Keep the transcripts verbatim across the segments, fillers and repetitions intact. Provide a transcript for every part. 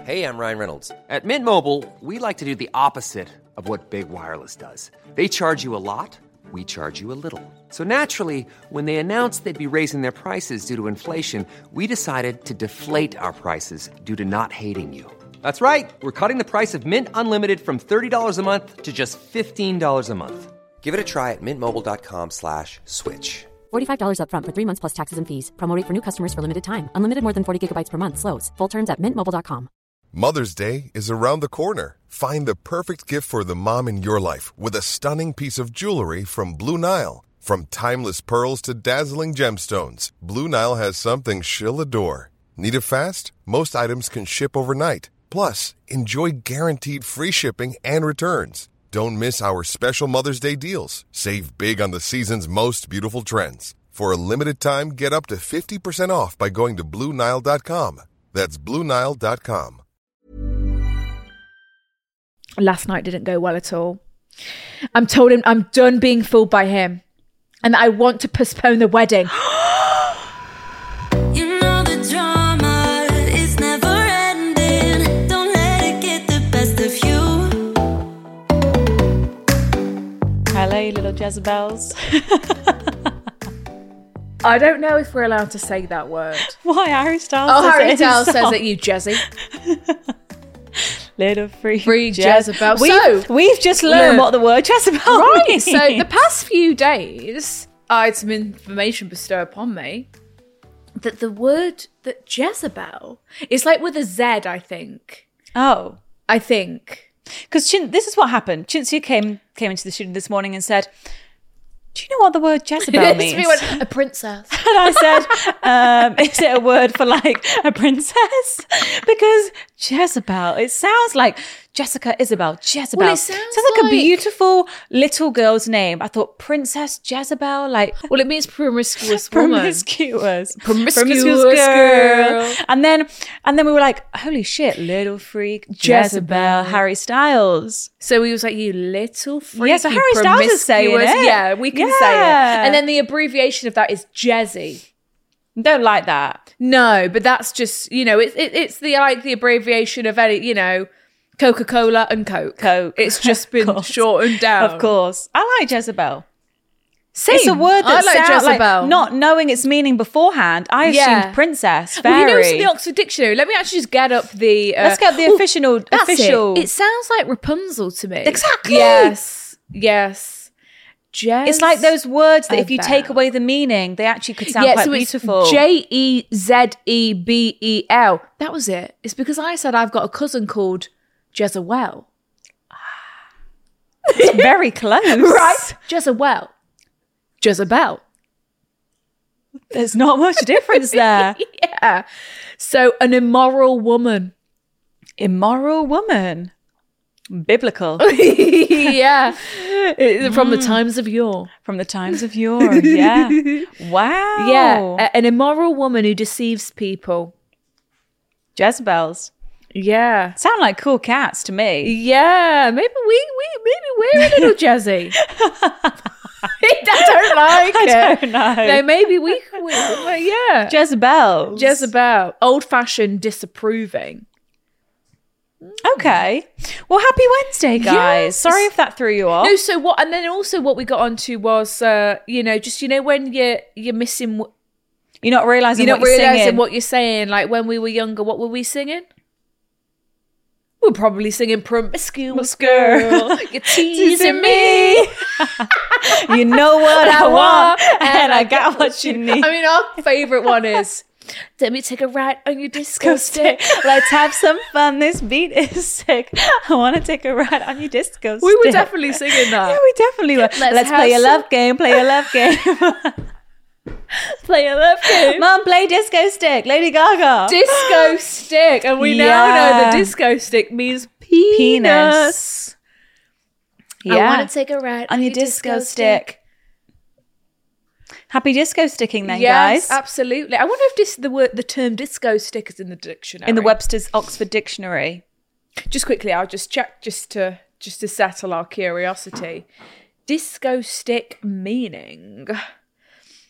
Hey, I'm Ryan Reynolds. At Mint Mobile, we like to do the opposite of what Big Wireless does. They charge you a lot, we charge you a little. So naturally, when they announced they'd be raising their prices due to inflation, we decided to deflate our prices due to not hating you. That's right. We're cutting the price of Mint Unlimited from thirty dollars a month to just fifteen dollars a month. Give it a try at mintmobile.com slash switch. forty-five dollars up front for three months plus taxes and fees. Promo rate for new customers for limited time. Unlimited more than forty gigabytes per month slows. Full terms at mint mobile dot com. Mother's Day is around the corner. Find the perfect gift for the mom in your life with a stunning piece of jewelry from Blue Nile. From timeless pearls to dazzling gemstones, Blue Nile has something she'll adore. Need it fast? Most items can ship overnight. Plus, enjoy guaranteed free shipping and returns. Don't miss our special Mother's Day deals. Save big on the season's most beautiful trends. For a limited time, get up to fifty percent off by going to Blue Nile dot com. That's Blue Nile dot com. Last night didn't go well at all. I'm told him I'm done being fooled by him and that I want to postpone the wedding. You know the drama is never ending. Don't let it get the best of you. Hello, you little Jezebels. I don't know if we're allowed to say that word. Why? Harry Styles Oh, says Harry it Styles says himself. it, you Jezzy. Little free, Free Je- Jezebel. We've, So- we've just learned Look. what the word Jezebel Right, means. so the past few days, I had some information bestowed upon me that the word that Jezebel is like with a Z, I think. Oh. I think. Because Chin- this is what happened. Cinzia came came into the studio this morning and said, do you know what the word Jezebel means? We went, a princess. And I said, um, is it a word for like a princess? Because Jezebel, it sounds like Jessica Isabel, Jezebel. Well, it sounds like, like- a beautiful little girl's name. I thought Princess Jezebel, like Well, it means promiscuous woman. promiscuous, Promiscuous girl. And then, and then we were like, holy shit, little freak Jezebel. Jezebel, Harry Styles. So he was like, you little freak. Yeah, so you Harry Styles is saying promiscuous- it. Yeah, we can say it. Yeah. And then the abbreviation of that is Jezzy. Don't like that. No, but that's just, you know, it, it, it's the like the abbreviation of any, you know, Coca-Cola and Coke. Coke. It's just Of been course. shortened down. Of course. I like Jezebel. Same. It's a word I that like sounds like, Jezebel. not knowing its meaning beforehand. I assumed Yeah. princess, Well, you know, fairy. it's in the Oxford Dictionary. Let me actually just get up the. Uh, Let's get the oh, official. that's official. It. It sounds like Rapunzel to me. Exactly. Yes. Yes. Jez- It's like those words that if you take Jezebel. away the meaning, they actually could sound Yeah, quite so it's beautiful. J E Z E B E L. That was it. It's because I said I've got a cousin called Jezebel. It's very close. Right? Jezebel. Jezebel. There's not much difference there. Yeah. So an immoral woman. Immoral woman. Biblical. Yeah. It- From the times of yore. From the times of yore. Yeah. Wow. Yeah. A- an immoral woman who deceives people. Jezebels. Yeah. Sound like cool cats to me. Yeah. Maybe we, we maybe we're a little jazzy. I don't like I it. don't know. No, maybe we, we well, yeah. Jezebels. Jezebel. Old fashioned disapproving. Okay. Well, happy Wednesday, guys. Yes. Sorry if that threw you off. No, so what, and then also what we got onto was, uh, you know, just, you know, when you're, you're missing, wh- You're not realizing you're not what you're realizing singing. what you're saying. Like when we were younger, what were we singing? We're probably singing Promiscuous Girl. You're teasing me. You know what I want, and I got what you need. I mean, our favourite one is, let me take a ride on your disco stick. Let's have some fun. This beat is sick. I want to take a ride on your disco stick. We were definitely singing that. Yeah, we definitely were. Let's, have play a some- love game. Play a love game. Play a love game. Mom, play disco stick. Lady Gaga. Disco stick. And we now know Yeah. the disco stick means penis. Penis. I Yeah. want to take a ride on your disco stick. Happy disco sticking then, Yes, guys. absolutely. I wonder if this, the word, the term disco stick is in the dictionary. In the Webster's Oxford Dictionary. Just quickly, I'll just check just to just to settle our curiosity. Disco stick meaning.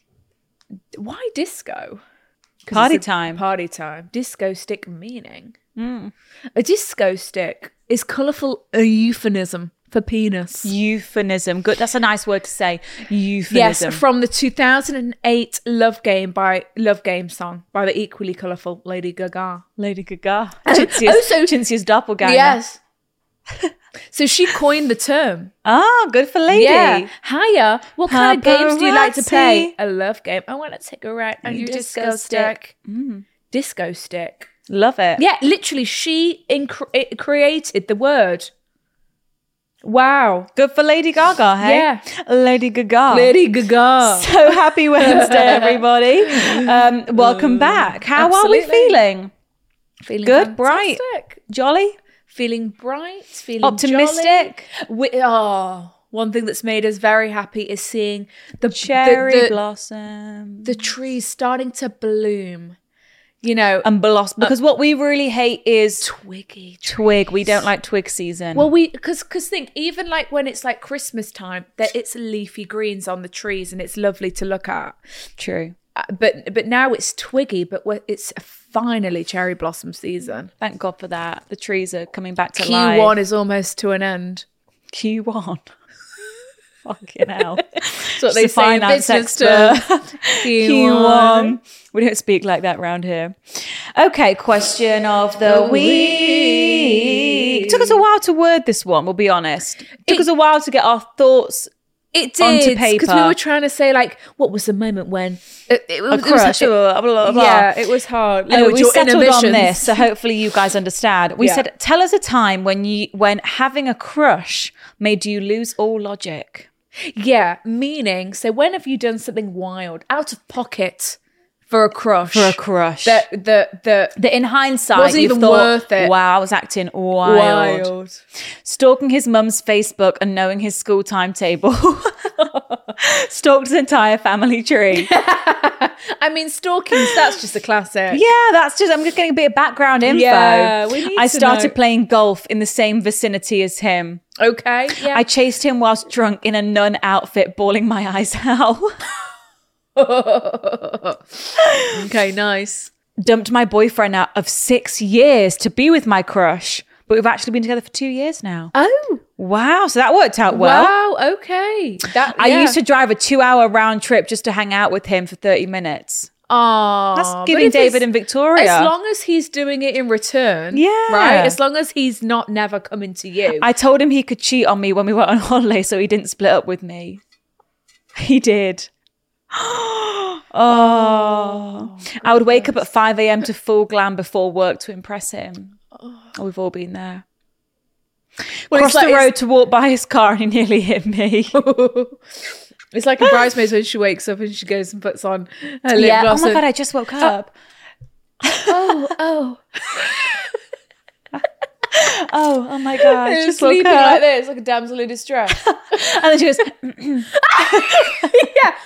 Why disco? 'Cause Party it's a time. Party time. Disco stick meaning. A disco stick is colourful a euphemism for penis. Euphemism. Good. That's a nice word to say. Euphemism. Yes, from the two thousand eight Love Game by Love Game song by the equally colourful Lady Gaga. Lady Gaga. Cinzia's, oh, so- Cinzia's doppelganger. Yes. So she coined the term. Ah, good for Lady. Yeah. Hiya. What kind of games do you like to play? Paparazzi. A love game. I want to take a ride on your disco, disco stick. Disco stick. Love it. Yeah, literally, she inc- it created the word. Wow. Good for Lady Gaga, hey? Yeah. Lady Gaga. Lady Gaga. So happy Wednesday, everybody. Um, welcome back. How are we Absolutely. feeling? Feeling Good, bright, fantastic. jolly, Feeling bright, feeling optimistic. jolly. We, oh, one thing that's made us very happy is seeing the Cherry the, the, blossom. the trees starting to bloom. You know, And blossom. Because what we really hate is twiggy. twig. We don't like twig season. Well, we because because think even like when it's like Christmas time, that it's leafy greens on the trees and it's lovely to look at. True. Uh, but but now it's twiggy, but we're- it's finally cherry blossom season. Thank God for that. The trees are coming back to Q life. one is almost to an end. Q one. Fucking hell. That's what they It's a say in finance business expert. terms. Q one. We don't speak like that round here. Okay, question of the week. It took us a while to word this one, we'll be honest. It took It- us a while to get our thoughts. It Onto did because we paper. were trying to say like, what was the moment when it, it, A was- it was- crush. it- blah, blah, blah, blah. yeah, it was hard. Anyway, With we your settled on inhibitions. this, so hopefully you guys understand. We Yeah. said, tell us a time when you when having a crush made you lose all logic. Yeah, meaning, so when have you done something wild, out of pocket for a crush? For a crush. That the the That in hindsight, Wasn't you've even thought, worth it. wow, I was acting wild. wild. Stalking his mum's Facebook and knowing his school timetable. Stalked his entire family tree. I mean, stalking, that's just a classic. Yeah, that's just, I'm just getting a bit of background info. Yeah, we need I to started know. playing golf in the same vicinity as him. Okay. Yeah. I chased him whilst drunk in a nun outfit, bawling my eyes out. Okay, nice. Dumped my boyfriend out of six years to be with my crush. But we've actually been together for two years now. Oh, Wow, so that worked out well. wow. Okay. That I yeah. used to drive a two-hour round trip just to hang out with him for thirty minutes. Aw, That's but giving if David it's- and Victoria. As long as he's doing it in return, Yeah. right. As long as he's not never coming to you. I told him he could cheat on me when we went on holiday, so he didn't split up with me. He did. Oh, I would wake up at five a.m. to full glam before work to impress him. Oh, we've all been there. Well, Crossed it's the like- road to walk by his car and he nearly hit me. It's like a bridesmaid when she wakes up and she goes and puts on her lip Yeah. Oh gloss. my and- God, I just woke up. oh, oh. Oh, oh my God, I Just just woke sleeping up. like this, like a damsel in distress. And then she goes, Yeah.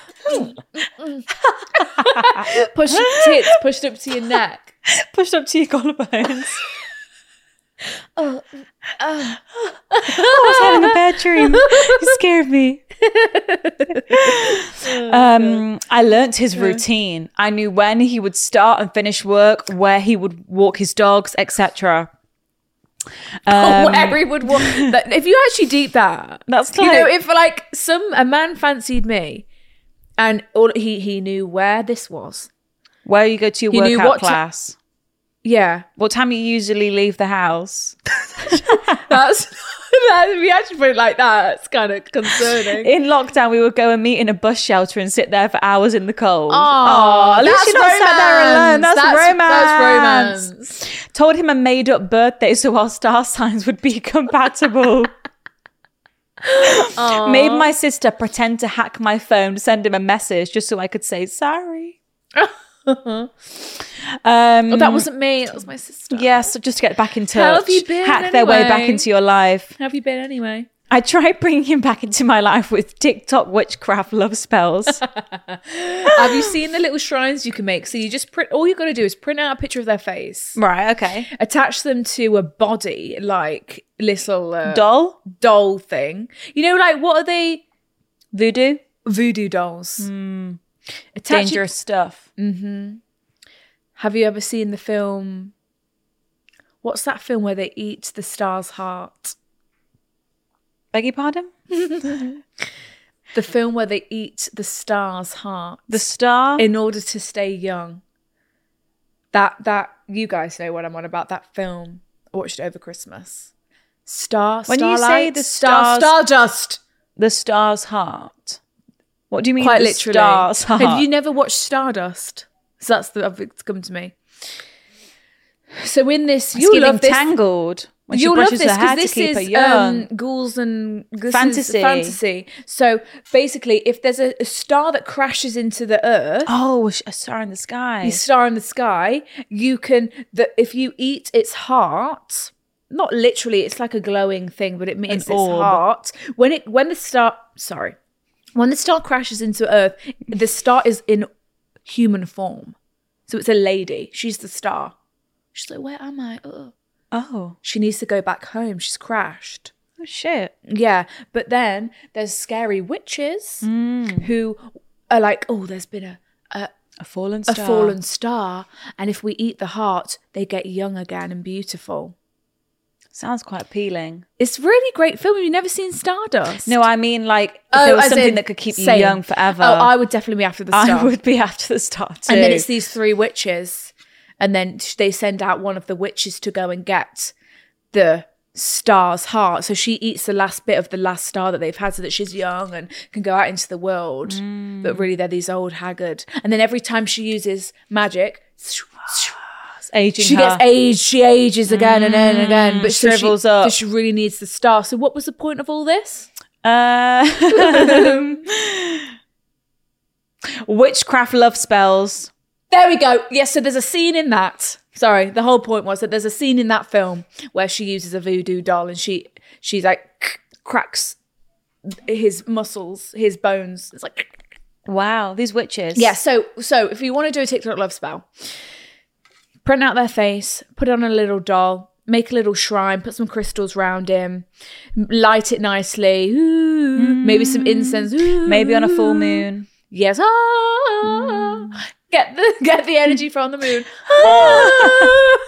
Push tits pushed up to your neck. pushed up to your collarbones. Oh, I was having a bad dream. You scared me. um, I learnt his routine. I knew when he would start and finish work, where he would walk his dogs, et cetera. Um, where he would walk. That- if you actually deep that, That's you know, like- if like some a man fancied me, and all he he knew where this was. Where you go to your He knew workout what ti- class. Yeah, What time you usually leave the house? that's that. If you actually put it like that, it's kind of concerning. In lockdown, we would go and meet in a bus shelter and sit there for hours in the cold. Oh, at least that's you're not sat there alone. That's, romance. That's romance. Told him a made up birthday so our star signs would be compatible. Made my sister pretend to hack my phone to send him a message just so I could say sorry. um, Well, that wasn't me. That was my sister. Yes, so just to get back in touch. How have you been Hack their way back anyway? into your life. How have you been anyway? I tried bringing him back into my life with TikTok witchcraft love spells. Have you seen the little shrines you can make? So you just print. All you got to do is print out a picture of their face, Right, okay. attach them to a body, like little uh, Doll? doll thing. You know, like what are they? Voodoo? Voodoo dolls. Mm. Attach it- Dangerous stuff. Have you ever seen the film? What's that film where they eat the star's heart? Beg your pardon? The film where they eat the star's heart. The Star? In order to stay young. That, that, you guys know what I'm on about, that film. I watched it over Christmas. Star, When you say Starlight, the Star, stars- Stardust. The Star's Heart. What do you mean Quite the literally. Star's Heart? Have you never watched Stardust? So that's the, it's come to me. So in this, It's you giving love this. Tangled. When she You'll love brushes this her hair because to this keep her is young. um, ghouls and this is Fantasy. fantasy. So basically, if there's a, a star that crashes into the earth, Oh, a star in the sky. a star in the sky, you can. The, if you eat its heart, not literally, it's like a glowing thing, but it means its orb. heart. When it when the star, sorry, when the star crashes into Earth, the star is in human form. So it's a lady. She's the star. She's like, where am I? Oh. Oh. She needs to go back home. She's crashed. Oh, shit. Yeah, but then there's scary witches Mm. who are like, oh, there's been a, a A fallen a star. fallen star, and if we eat the heart, they get young again and beautiful. Sounds quite appealing. It's a really great film. Have you never seen Stardust? No, I mean like if Oh, there was as something in that could keep same. you young forever. Oh, I would definitely be after the star. I would be after the star too. And then it's these three witches, and then they send out one of the witches to go and get the star's heart. So she eats the last bit of the last star that they've had so that she's young and can go out into the world. Mm. But really, they're these old haggard. And then every time she uses magic, It's aging she her. gets aged. She ages again and again and again. But so she, shrivels up. so she really needs the star. So what was the point of all this? Uh, witchcraft love spells. There we go. Yes, so there's a scene in that. Sorry, the whole point was that there's a scene in that film where she uses a voodoo doll and she she's like cracks his muscles, his bones. It's like Wow, these witches. yeah. So so if you want to do a TikTok love spell, print out their face, put it on a little doll, make a little shrine, put some crystals round him, light it nicely. Ooh, maybe some incense. Ooh, Maybe on a full moon. Yes. Ah. Get the get the energy from the moon. Ah.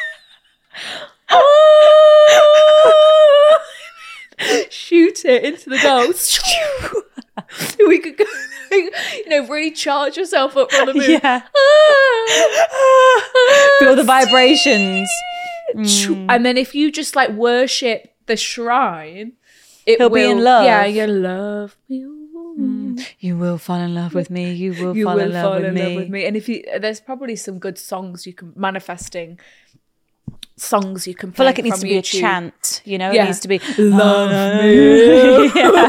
Ah. Shoot it into the doll. We could go, you know, really charge yourself up from the moon. Yeah. Ah. Feel the vibrations. And then if you just like worship the shrine, it He'll will, be in love. Yeah, you love me. You will fall in love with me. You will You fall will in love fall with in me. love with me. And if you, there's probably some good songs you can manifesting songs you can I play feel like it needs from to be YouTube. a chant, you know? Yeah. It needs to be Love me.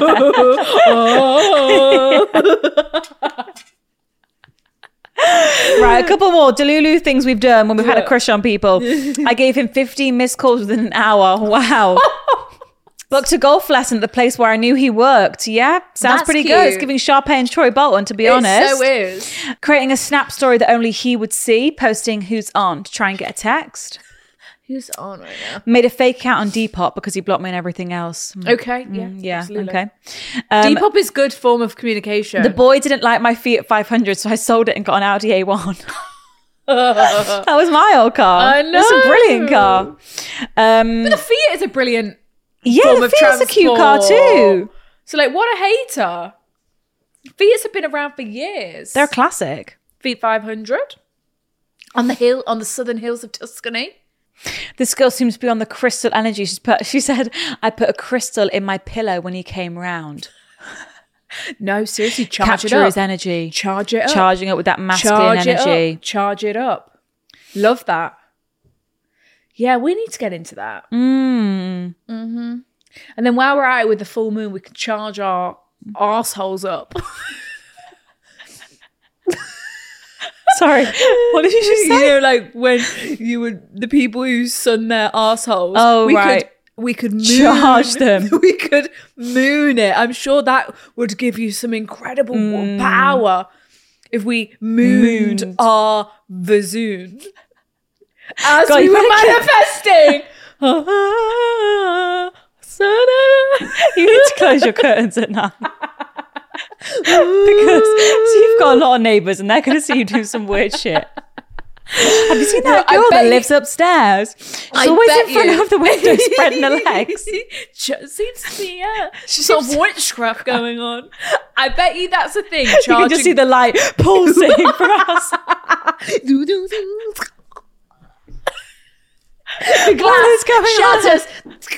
Right, a couple more Delulu things we've done when we've had a crush on people. I gave him fifteen missed calls within an hour. Wow. Booked a golf lesson at the place where I knew he worked. Yeah, sounds That's pretty cute. good. It's giving Sharpay and Troy Bolton, to be honest. It so is. Creating a snap story that only he would see, posting who's on to try and get a text. Who's on right now? Made a fake account on Depop because he blocked me and everything else. Mm, Okay, yeah, yeah, absolutely. okay. Um, Depop is good form of communication. The boy didn't like my Fiat five hundred, so I sold it and got an Audi A one. That was my old car. I That's a know. brilliant car. Um, the Fiat is a brilliant yeah, form the of Fiat's a cute car transport. too. So like, what a hater. Fiats have been around for years. They're a classic. Fiat five hundred on the hill, on the southern hills of Tuscany. This girl seems to be on the crystal energy. She's put. She said, "I put a crystal in my pillow when he came round." No, seriously, charge Capture it up. his energy. Charge it up. Charging it with that masculine Charge energy. It up. Charge it up. Love that. Yeah, we need to get into that. Mm. Mm-hmm. And then while we're out with the full moon, we can charge our arseholes up. Sorry, what did you just say? You know, like when you would the people who sun their arseholes. Oh, we right. Could, we could moon, Charge them. We could moon it. I'm sure that would give you some incredible Mm. power if we mooned, Mooned. our vazoon as God, we you were better manifesting. You need to close your curtains at night. Because so you've got a lot of neighbours and they're going to see you do some weird shit. Have you seen that No, I girl bet that you- lives upstairs? She's I always bet in front you- of the window spreading her legs. Just seems to be yeah, some She's- witchcraft going on. I bet you that's a thing. You can just see the light pulsing from outside. the glass What is going on? shatters.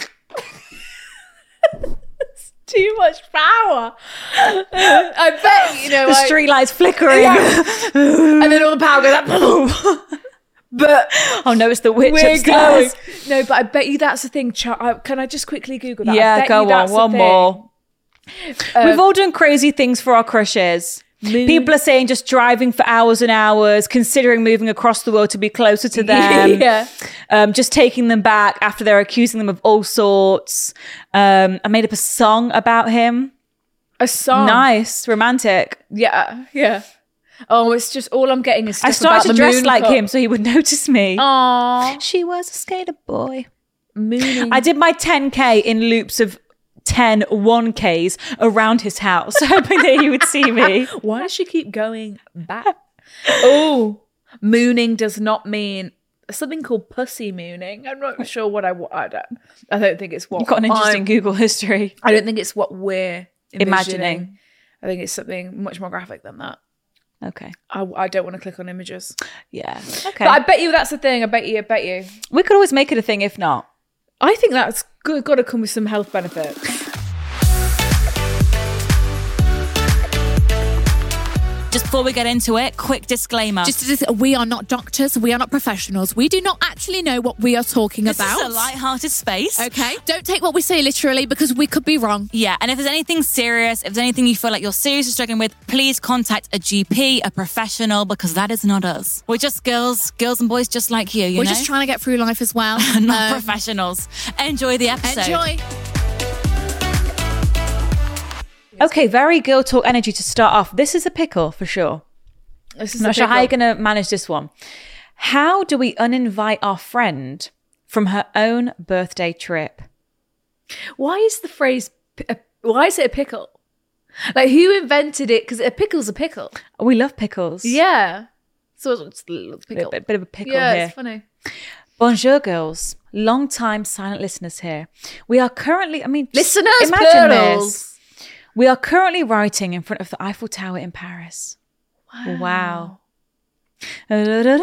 It's too much power. I bet you know The like, street lights flickering. and then all the power goes up. But Oh no, it's the witch we're upstairs. going. No, but I bet you that's the thing. Char- I- Can I just quickly Google that? I Yeah, bet go you on. that's the One thing. more. Uh, We've all done crazy things for our crushes. People are saying just driving for hours and hours, considering moving across the world to be closer to them. yeah. Um, just taking them back after they're accusing them of all sorts. Um, I made up a song about him. A song. Nice, romantic. Yeah, yeah. Oh, it's just all I'm getting is stuff I started to about the dress moon like cup. him so he would notice me. Aww. She was a skater boy. Mooning. I did my ten K in loops of ten one Ks around his house, hoping that he would see me. Why does she keep going back? Oh, mooning does not mean something called pussy mooning. I'm not sure what I want. I don't, I don't think it's what You've got an interesting I'm- Google history. I don't think it's what we're envisioning. Imagining. I think it's something much more graphic than that. Okay. I, I don't want to click on images. Yeah. Okay. But I bet you that's the thing. I bet you. I bet you. we could always make it a thing if not. I think that's good. Got to come with some health benefits. Just before we get into it, quick disclaimer. Just to dis- we are not doctors, we are not professionals. We do not actually know what we are talking this about. is a light-hearted space. Okay, don't take what we say literally because we could be wrong. Yeah, and if there's anything serious, if there's anything you feel like you're seriously struggling with, please contact a G P, a professional, because that is not us. We're just girls, girls and boys just like you, you We're know? just trying to get through life as well. not Um, professionals. Enjoy the episode. Enjoy. Okay, very girl talk energy to start off. This is a pickle for sure. This is I'm a not sure big how you're one. going to manage this one. How do we uninvite our friend from her own birthday trip? Why is the phrase? p- a- Why is it a pickle? Like who invented it? Because a pickle's a pickle. We love pickles. Yeah. So it's a little Bit, pickle. bit, bit of a pickle yeah, here. it's funny. Bonjour, girls. Long time silent listeners here. We are currently, I mean, just Listeners, imagine plurals. this. We are currently writing in front of the Eiffel Tower in Paris. Wow. We love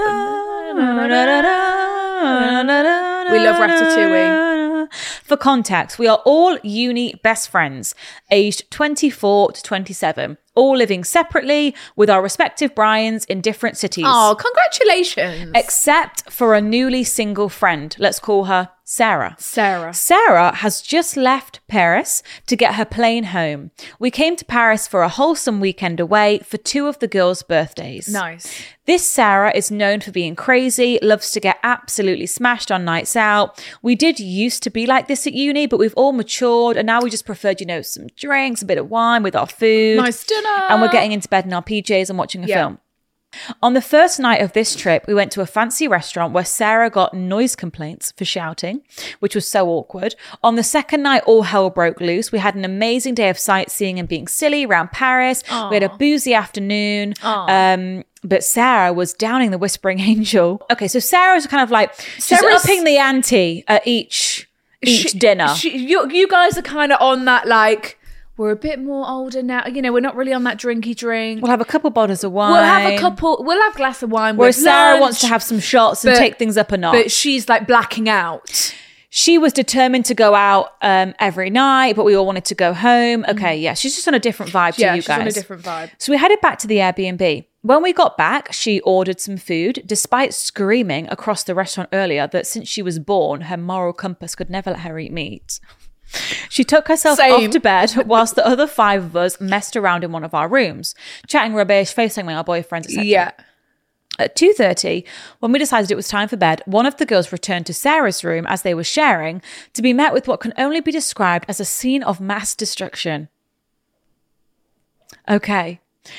Ratatouille. For context, we are all uni best friends, aged twenty-four to twenty-seven, all living separately with our respective Brians in different cities. Oh, congratulations. Except for a newly single friend. Let's call her Sarah. Sarah. Sarah has just left Paris to get her plane home. We came to Paris for a wholesome weekend away for two of the girls' birthdays. Nice. This Sarah is known for being crazy, loves to get absolutely smashed on nights out. We did used to be like this at uni, but we've all matured and now we just preferred, you know, some drinks, a bit of wine with our food. Nice dinner. And we're getting into bed in our P Js and watching a Yeah. film. On the first night of this trip, we went to a fancy restaurant where Sarah got noise complaints for shouting, which was so awkward. On the second night, all hell broke loose. We had an amazing day of sightseeing and being silly around Paris. We had a boozy afternoon. Um, but Sarah was downing the Whispering Angel. Okay, so Sarah's kind of like, she's Sarah's- upping the ante at each, each She- dinner. she- you, you guys are kind of on that, like, we're a bit more older now. You know, we're not really on that drinky drink. we'll have a couple bottles of wine. We'll have a couple, we'll have a glass of wine. Whereas with Sarah lunch, wants to have some shots and but- take things up a notch. But she's like blacking out. She was determined to go out um, every night, but we all wanted to go home. Okay, yeah, she's just on a different vibe to Yeah, you she's guys. on a different vibe. So we headed back to the Airbnb. When we got back, she ordered some food, despite screaming across the restaurant earlier that since she was born, her moral compass could never let her eat meat. She took herself Same. off to bed whilst the other five of us messed around in one of our rooms, chatting rubbish, FaceTiming our boyfriends, et cetera. Yeah. At two thirty, when we decided it was time for bed, one of the girls returned to Sarah's room as they were sharing to be met with what can only be described as a scene of mass destruction. Okay.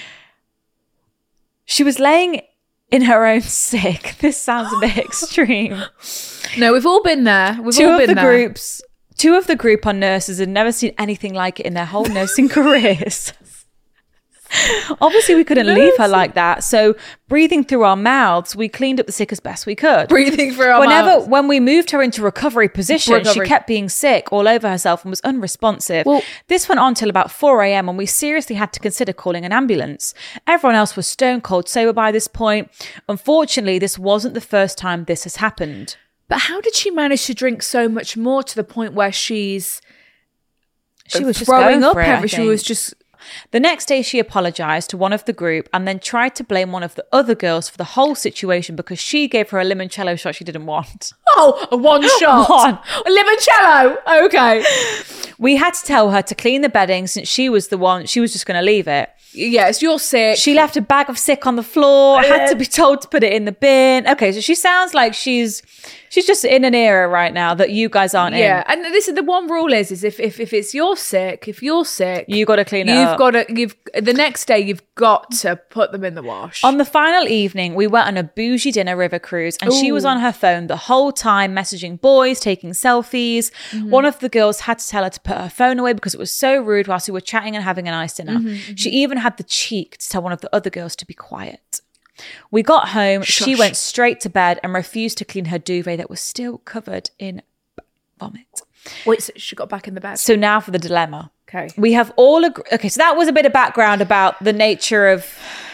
She was laying in her own sick. This sounds a bit extreme. No, we've all been there. We've Two all of been the there. groups, two of the group on nurses had never seen anything like it in their whole nursing careers. Obviously, we couldn't leave her like that. So breathing through our mouths, we cleaned up the sick as best we could. Breathing through our Whenever, mouths. When we moved her into recovery position, Recovery. she kept being sick all over herself and was unresponsive. Well- this went on till about four a.m. when we seriously had to consider calling an ambulance. Everyone else was stone cold sober by this point. Unfortunately, this wasn't the first time this has happened. But how did she manage to drink so much more to the point where she's She was just throwing going up for it, I every? She was think. just The next day, she apologized to one of the group and then tried to blame one of the other girls for the whole situation because she gave her a limoncello shot she didn't want. oh a one shot, One. a limoncello. Okay, We had to tell her to clean the bedding since she was the one, she was just going to leave it. yes, you're sick. She left a bag of sick on the floor, had to be told to put it in the bin. Okay, so she sounds like she's she's just in an era right now that you guys aren't yeah, in. and this is the one rule is is if if if it's you're sick, if you're sick, You got to clean it you've up. got to you've the next day you've got to put them in the wash. On the final evening, we went on a bougie dinner river cruise and she was Ooh. on her phone the whole time, messaging boys, taking selfies. Mm-hmm. One of the girls had to tell her to put her phone away because it was so rude whilst we were chatting and having a nice dinner. Mm-hmm, She even had the cheek to tell one of the other girls to be quiet. We got home, she Shush. went straight to bed and refused to clean her duvet that was still covered in vomit. Wait, so she got back in the bed. So now for the dilemma. Okay. We have all agreed. Okay, so that was a bit of background about the nature of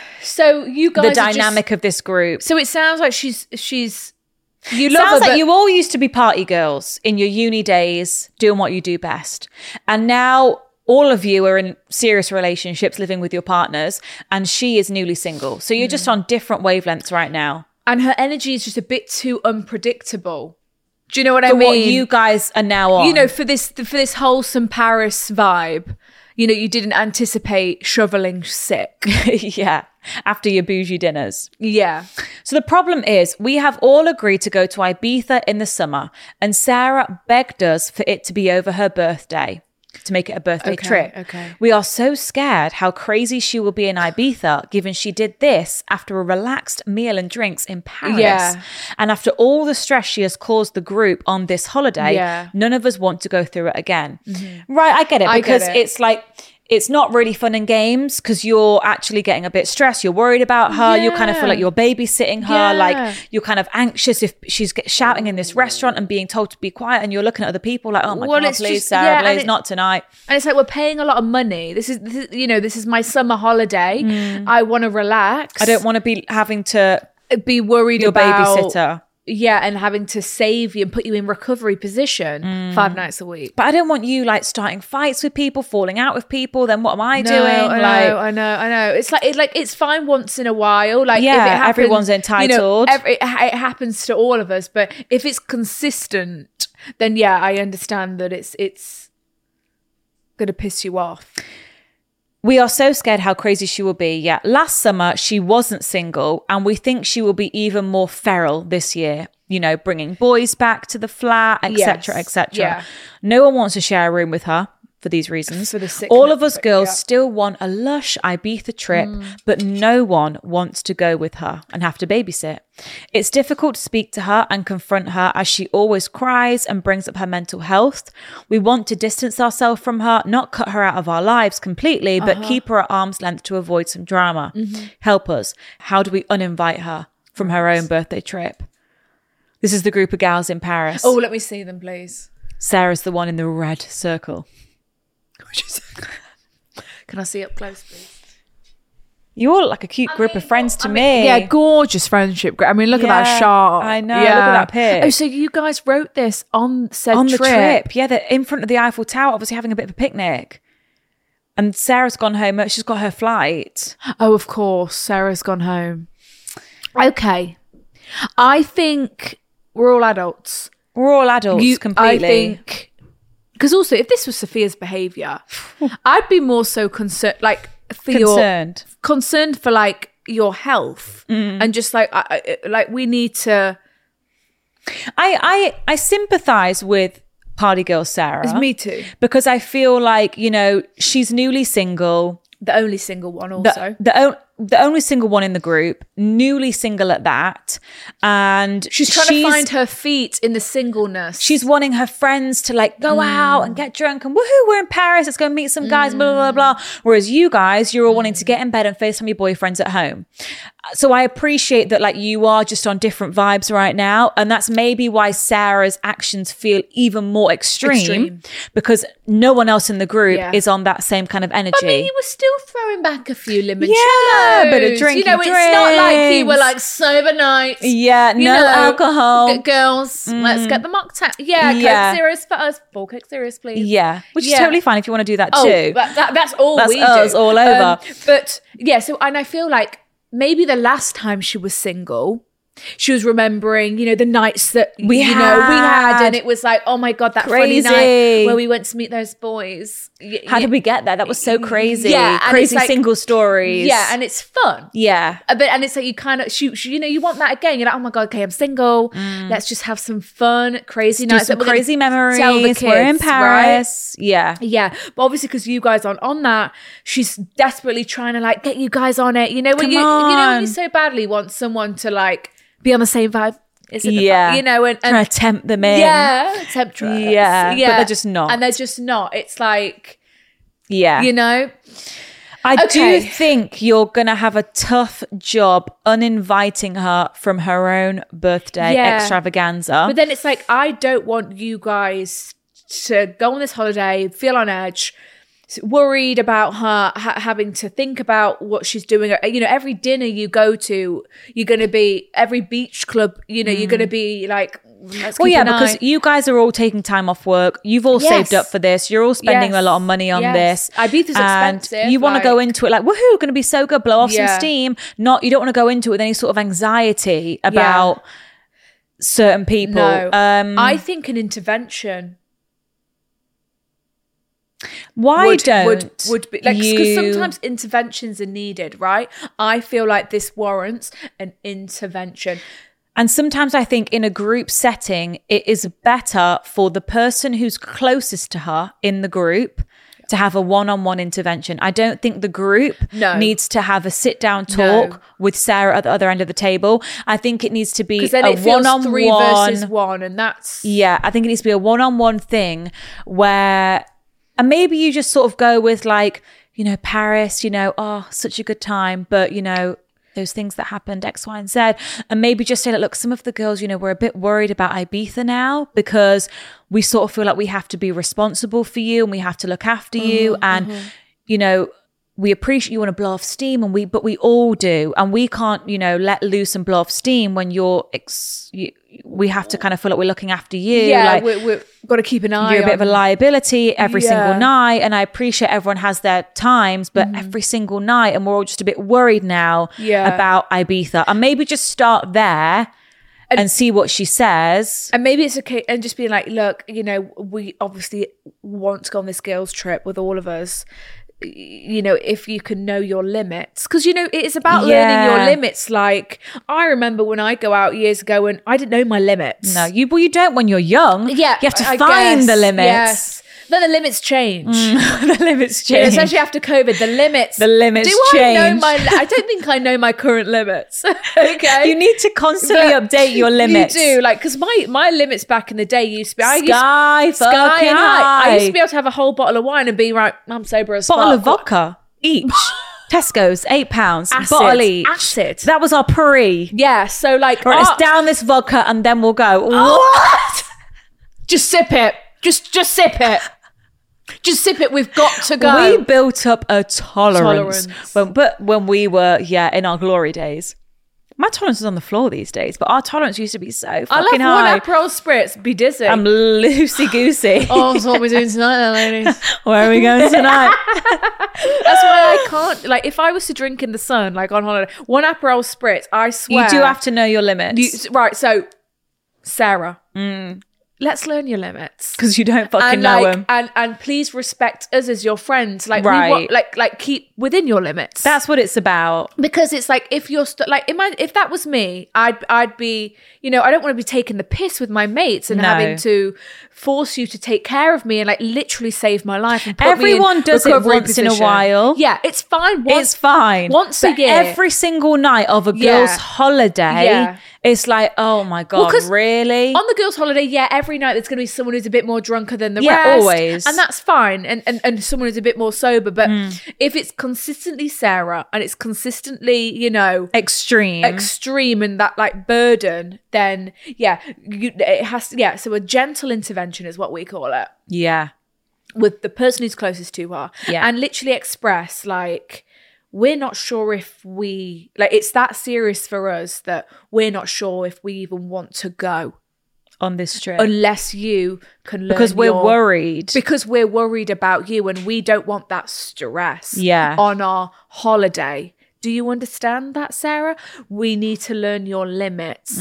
So you guys the are just- dynamic of this group. So it sounds like she's she's you love Sounds her, like but- you all used to be party girls in your uni days, doing what you do best. And now all of you are in serious relationships, living with your partners, and she is newly single. So you're just on different wavelengths right now. and her energy is just a bit too unpredictable. Do you know what I For mean? what you guys are now on. you know, for this for this wholesome Paris vibe, you know, you didn't anticipate shoveling sick. yeah, after your bougie dinners. Yeah. So the problem is we have all agreed to go to Ibiza in the summer, and Sarah begged us for it to be over her birthday, to make it a birthday Okay, trip. okay. We are so scared how crazy she will be in Ibiza, given she did this after a relaxed meal and drinks in Paris. Yeah. And after all the stress she has caused the group on this holiday, Yeah. none of us want to go through it again. Right, I get it, I get because it. it's like, it's not really fun and games because you're actually getting a bit stressed. You're worried about her. You kind of feel Yeah. like you're babysitting her. Yeah. Like you're kind of anxious if she's get, shouting in this restaurant and being told to be quiet, and you're looking at other people like, oh my Well, God, it's please, just- Sarah, yeah, and please, it- not tonight. And it's like we're paying a lot of money. This is, this is you know, this is my summer holiday. I want to relax. Mm. I don't want to be having to be worried your about babysitter. Yeah, and having to save you and put you in recovery position Mm. five nights a week. But I don't want you like starting fights with people, falling out with people. Then what am I No, doing? I like, know, I know, I know. It's like it's like it's fine once in a while. Like if Yeah, it happens, everyone's You know, entitled. every, it, it happens to all of us. But if it's consistent, then yeah, I understand that it's it's gonna piss you off. we are so scared how crazy she will be. Yeah. Last summer, she wasn't single, and we think she will be even more feral this year, you know, bringing boys back to the flat, et cetera, Yes. et cetera. Yeah. No one wants to share a room with her for these reasons. For the sickness, All of us girls yeah. still want a lush Ibiza trip, Mm. but no one wants to go with her and have to babysit. It's difficult to speak to her and confront her as she always cries and brings up her mental health. We want to distance ourselves from her, not cut her out of our lives completely, but Uh-huh. keep her at arm's length to avoid some drama. Mm-hmm. Help us. How do we uninvite her from her own birthday trip? This is the group of gals in Paris. Oh, let me see them, please. Sarah's the one in the red circle. Can I see up close, please? You all look like a cute group of friends to me. Yeah, gorgeous friendship. I mean, look at Yeah, that shot. I know, look at that pic. Oh, so you guys wrote this on said on the trip. trip. Yeah, they're in front of the Eiffel Tower, obviously having a bit of a picnic. And Sarah's gone home. She's got her flight. Oh, of course. Sarah's gone home. Okay. I think we're all adults. We're all adults You- completely. I think because also if this was Sophia's behaviour, I'd be more so concerned, like for Concerned. your concerned for like your health, Mm. and just like I, I, like we need to. I, I, I sympathise with party girl Sarah. It's me too. Because I feel like, you know, she's newly single. The only single one, also. The, the o- the only single one in the group, newly single at that. And She's trying to find her feet in the singleness. She's wanting her friends to like go Mm. out and get drunk and woohoo, we're in Paris, let's go meet some guys, blah, blah, blah, blah. Whereas you guys, you're all wanting to get in bed and FaceTime your boyfriends at home. So I appreciate that like you are just on different vibes right now. And that's maybe why Sarah's actions feel even more extreme, Extreme. because no one else in the group Yeah. is on that same kind of energy. I mean, you were still throwing back a few limoncellos. Yeah, a bit of drinky You know, it's not like you were drinks. like sober nights. Yeah, You no know, alcohol. g- girls, let's get the mocktail. Yeah, Yeah. Coke Zeros for us. Four Coke Zeros, please. Yeah, which is Yeah. totally fine if you want to do that Oh, too. but that, that's all That's we do. us all over. Um, but yeah, so, and I feel like maybe the last time she was single, she was remembering, you know, the nights that We you know we had, had. and it was like, oh my god, that Crazy. funny night where we went to meet those boys. Y- How y- did we get there? That was so crazy. Yeah, and it's crazy like- single stories. Yeah, and it's fun. yeah. A bit, and it's like you kind of shoot, you know, you want that again. You're like, oh my god, okay, I'm single. Let's just have some fun, crazy Do nights. some that we're gonna crazy memories. tell the kids, We're in right? Paris. Yeah. Yeah, but obviously because you guys aren't on that, she's desperately trying to like get you guys on it. You know when Come you you know when on. you so badly want someone to like be on the same vibe. Is it the Yeah. vibe? You know, and, and Trying to tempt them in. yeah, temptress. Yeah, but they're just not. and they're just not. It's like Yeah. you know, I Okay. do think you're going to have a tough job uninviting her from her own birthday Yeah. extravaganza. but then it's like I don't want you guys to go on this holiday, feel on edge, worried about her ha- having to think about what she's doing. You know, every dinner you go to, you're going to be, every beach club, you know, you're going to be like, let's Well, keep yeah, an because eye. you guys are all taking time off work. You've all Yes. saved up for this. You're all spending Yes. a lot of money on Yes. this. Ibiza's and expensive, you want to go like- into it like, woohoo, going to be so good, blow off Yeah. some steam. Not, you don't want to go into it with any sort of anxiety about certain people. No, Um, I think an intervention why would, don't would would be like because you- sometimes interventions are needed, right? I feel like this warrants an intervention. And sometimes I think in a group setting, it is better for the person who's closest to her in the group to have a one-on-one intervention. I don't think the group No. needs to have a sit-down talk No. with Sarah at the other end of the table. I think it needs to be Because then a it feels one-on-one. three versus one, and that's Yeah, I think it needs to be a one-on-one thing where, and maybe you just sort of go with like, you know, Paris, you know, oh, such a good time, but you know, those things that happened, X, Y, and Z. And maybe just say, like, look, some of the girls, you know, we're a bit worried about Ibiza now because we sort of feel like we have to be responsible for you and we have to look after you. And, you know, we appreciate you want to blow off steam and we, but we all do. And we can't, you know, let loose and blow off steam when you're, ex- you, we have to kind of feel like we're looking after you. yeah. like, we, we've got to keep an eye. you're a bit of a on- liability every Yeah. single night. And I appreciate everyone has their times, but every single night, and we're all just a bit worried now Yeah. about Ibiza. And maybe just start there and, see what she says. And maybe it's okay, and just being like, look, you know, we obviously want to go on this girls' trip with all of us. You know, if you can know your limits, because you know it's about learning Yeah. your limits. Like I remember when I go out years ago and I didn't know my limits. No, you well, you don't when you're young. Yeah, you have to I find guess, the limits. Yes. Then the limits change. the limits You know, change. especially after COVID, the limits. The limits Do I know change. my? li- I don't think I know my current limits. Okay. You need to constantly But update your limits. You do, like, because my my limits back in the day used to be I used, Sky sky fucking high. I high. used to be able to have a whole bottle of wine and be right. I'm sober as Bottle fuck. of vodka each. Tesco's eight pounds. Acid. Bottle each. Acid. That was our pre. Yeah. So like, Right, our- let's down this vodka and then we'll go. What? Just sip it. Just just sip it. Just sip it. We've got to go. We built up a tolerance, Tolerance. When, but when we were, yeah, in our glory days. My tolerance is on the floor these days, but our tolerance used to be so fucking I love high. one Aperol spritz. Be dizzy. I'm loosey goosey. oh, that's what we're doing tonight, then, ladies. Where are we going tonight? That's why I can't. Like, if I was to drink in the sun, like on holiday, one Aperol spritz, I swear. You do have to know your limits You, right. So, Sarah, let's learn your limits. because you don't fucking And know like, them. and and please respect us as your friends. Like, we Right. want, like, like keep within your limits. That's what it's about. Because it's like, if you're st- like, imagine if that was me, I'd I'd be, you know, I don't want to be taking the piss with my mates and No. having to force you to take care of me and like literally save my life. And put Everyone me in does it recovery once in a position. while. Yeah, it's fine. Once, It's fine. once a But year. every single night of a Yeah. girl's holiday, Yeah. it's like, oh my God, 'cause really? On the girls' holiday, yeah, every night there's going to be someone who's a bit more drunker than the Yeah, rest. always. And that's fine. And, and and someone who's a bit more sober. But Mm. if it's consistently Sarah and it's consistently, you know, Extreme. extreme and that like burden, then yeah, you, it has to, yeah. So a gentle intervention is what we call it, yeah. with the person who's closest to her. Yeah. And literally express like, we're not sure if we, like, it's that serious for us that we're not sure if we even want to go On this trip. unless you can learn Because we're your- worried. because we're worried about you and we don't want that stress Yeah. on our holiday. Do you understand that, Sarah? We need to learn your limits.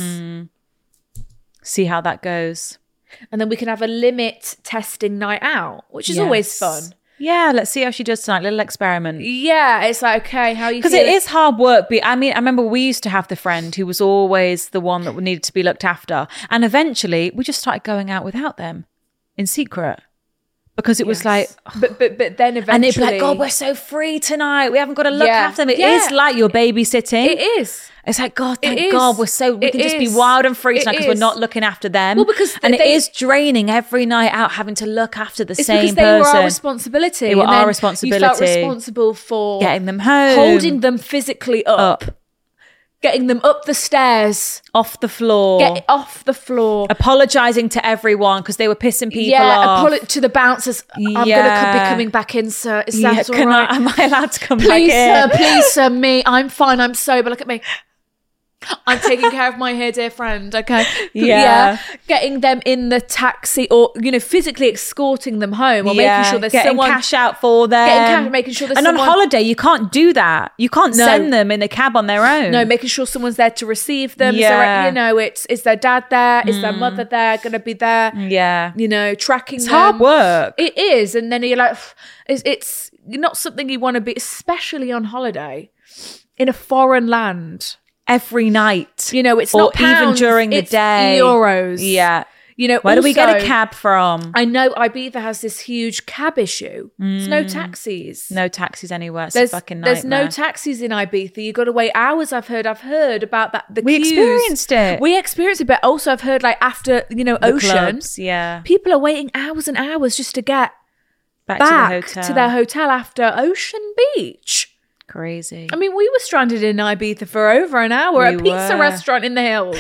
See how that goes. And then we can have a limit testing night out, which is always Yes. fun. Yeah, let's see how she does tonight. Little experiment. Yeah, it's like, okay, how you Because feeling? it is hard work. But I mean, I remember we used to have the friend who was always the one that needed to be looked after. And eventually we just started going out without them in secret. Because it was Yes. like, but but but then eventually, and it'd be like, God, we're so free tonight. We haven't got to look Yeah. after them. It Yeah. is like you're babysitting. it is. It's like, God, It thank is. God we're so, we It can just be is. wild and free It tonight because we're is. not looking after them. Well, because and they- it is draining every night out having to look after the It's same because they person. were our responsibility. They were and our then responsibility. You felt responsible for Getting them home. holding them physically up, Up. getting them up the stairs, Off the floor. get off the floor. Apologising to everyone because they were pissing people yeah, off. apolo- to the bouncers. I'm going to Yeah. be coming back in, sir. Is Yeah, that all can right? I, am I allowed to come Please, sir, back in? please, sir, me. I'm fine. I'm sober. Look at me. I'm taking care of my here, dear friend. Okay. Yeah. Getting them in the taxi or, you know, physically escorting them home or Yeah, making sure there's getting someone. cash out for them. Getting cash, making sure there's And someone- on holiday, you can't do that. You can't No. send them in a cab on their own. No, making sure someone's there to receive them. Is Yeah. there, you know, it's is their dad there? Is their mother there? Going to be there? Yeah. You know, tracking It's them. hard work. It is, and then you're like, it's, it's not something you want to be, especially on holiday in a foreign land. Every night. You know, it's or not pounds, even during the it's day. euros. Yeah. You know, Where do we get a also, cab from? I know Ibiza has this huge cab issue. There's no taxis. No taxis anywhere. It's There's, a fucking nightmare. there's no taxis in Ibiza. You got to wait hours. I've heard. I've heard about that. The We queues. experienced it. We experienced it, but also I've heard like after you know The Ocean, clubs, yeah. people are waiting hours and hours just to get Back, back to the hotel. to their hotel after Ocean Beach. Crazy. I mean, we were stranded in Ibiza for over an hour at a We pizza were. restaurant in the hills.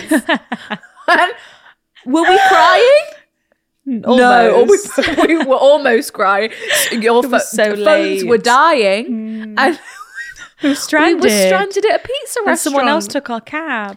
And were we crying? No, or we, we were almost crying. Your It was pho- so phones late. were dying, and we were stranded. we were stranded at a pizza And restaurant. someone else took our cab.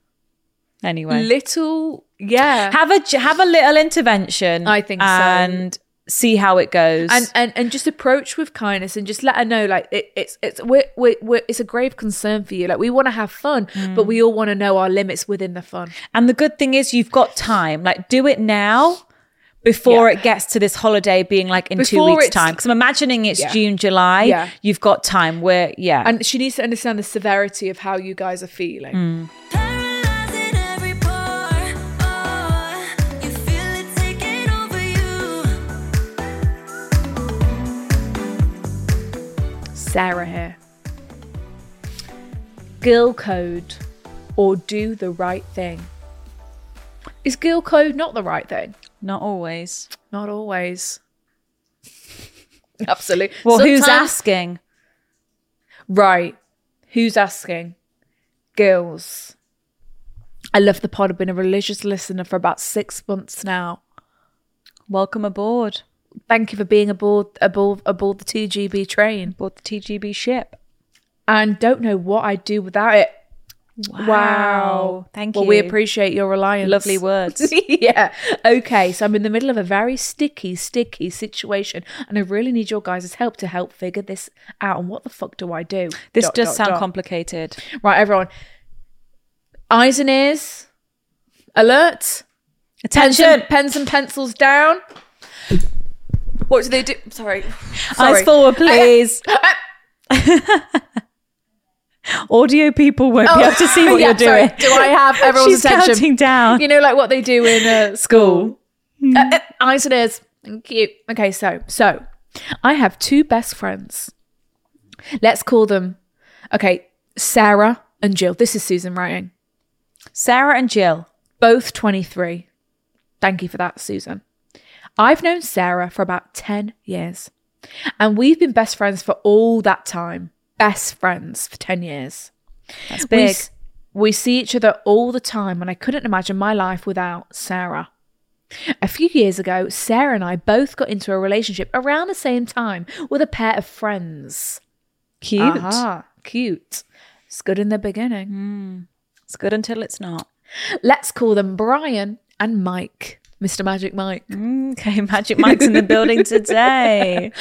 Anyway. Little, yeah, have a have a little intervention. I think so. And see how it goes. and and and just approach with kindness and just let her know like it, it's it's we're, we're, we're, it's a grave concern for you. Like we want to have fun, but we all want to know our limits within the fun. And the good thing is you've got time. Like do it now before Yeah. it gets to this holiday being like in two Before weeks it's- time. Because I'm imagining it's Yeah. June, July. Yeah. You've got time where, yeah. And she needs to understand the severity of how you guys are feeling. Paralyzing every pore. Oh, you feel it taking over you. Sarah here. Girl code or do the right thing. Is girl code not the right thing? Not always. Not always. Absolutely. Well, who's Sometimes- asking? Right. Who's asking? Girls. I love the pod. I've been a religious listener for about six months now. Welcome aboard. Thank you for being aboard aboard aboard the T G B train. Aboard the T G B ship. And don't know what I'd do without it. Wow. Thank Well, you. we appreciate your reliance. Lovely words. Yeah. Okay. So I'm in the middle of a very sticky, sticky situation, and I really need your guys' help to help figure this out. And what the fuck do I do? This Dot, does dot, sound dot. complicated. Right, everyone. Eyes and ears. Alert. Attention. Pens and, pens and pencils down. What do they do? Sorry. Sorry. Eyes forward, please. Audio people won't be able to see what Oh, yeah, you're doing. sorry. Do I have everyone's She's attention? counting down. You know, like what they do in uh, school. Uh, uh, eyes and ears. Thank you. Okay, so so I have two best friends. Let's call them. Okay, Sarah and Jill. This is Susan writing. Sarah and Jill. Both twenty-three. Thank you for that, Susan. I've known Sarah for about ten years. And we've been best friends for all that time. Best friends for ten years. That's We, big. s- we see each other all the time, and I couldn't imagine my life without Sarah. A few years ago, Sarah and I both got into a relationship around the same time with a pair of friends. Cute. Aha, cute. It's good in the beginning. It's good until it's not. Let's call them Brian and Mike. Mister Magic Mike. Okay, Magic Mike's in the building today.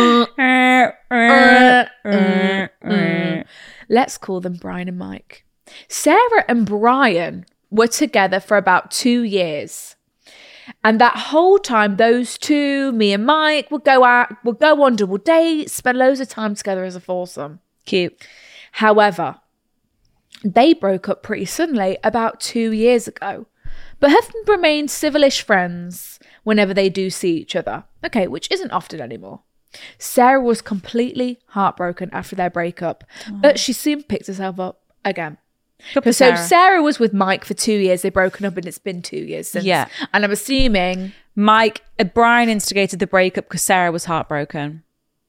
Let's call them Brian and Mike. Sarah and Brian were together for about two years. And that whole time, those two, me and Mike, would go out, would go on double dates, spend loads of time together as a foursome. Cute. However, they broke up pretty suddenly about two years ago, but have remained civilish friends whenever they do see each other. Okay, which isn't often anymore. Sarah was completely heartbroken after their breakup, but she soon picked herself up again. Good for So Sarah. Sarah was with Mike for two years. They've broken up and it's been two years since. Yeah. And I'm assuming Mike, uh, Brian instigated the breakup because Sarah was heartbroken.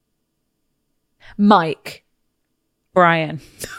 Mike. Brian.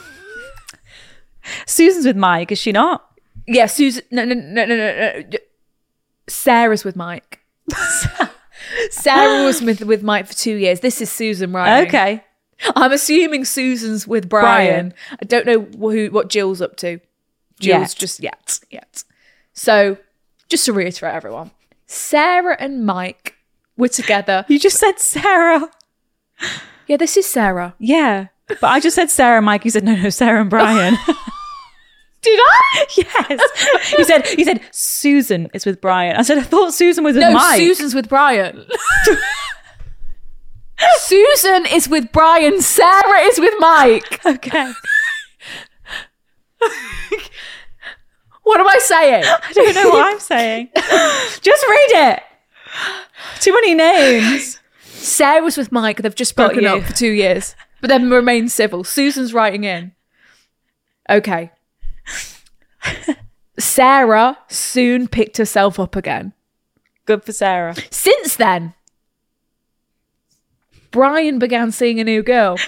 Susan's with Mike, is she not? Yeah, Susan. No, no, no, no, no. no. Sarah's with Mike. Sarah was with, with Mike for two years. This is Susan writing. Okay. I'm assuming Susan's with Brian. I don't know who what Jill's up to. Jill's Yet. just yet, yet. So, just to reiterate, everyone, Sarah and Mike were together. You just said Sarah. Yeah, this is Sarah. Yeah. But I just said Sarah and Mike. You said, no, no, Sarah and Brian. Did I? Yes. You said, you said Susan is with Brian. I said, I thought Susan was with No, Mike. Susan's with Brian. Susan is with Brian. Sarah is with Mike. Okay. What am I saying? I don't know what I'm saying. Just read it. Too many names. Sarah was with Mike. They've just Got broken you. up for two years, but then remain civil. Susan's writing in. Okay. Sarah soon picked herself up again. Good for Sarah. Since then, Brian began seeing a new girl.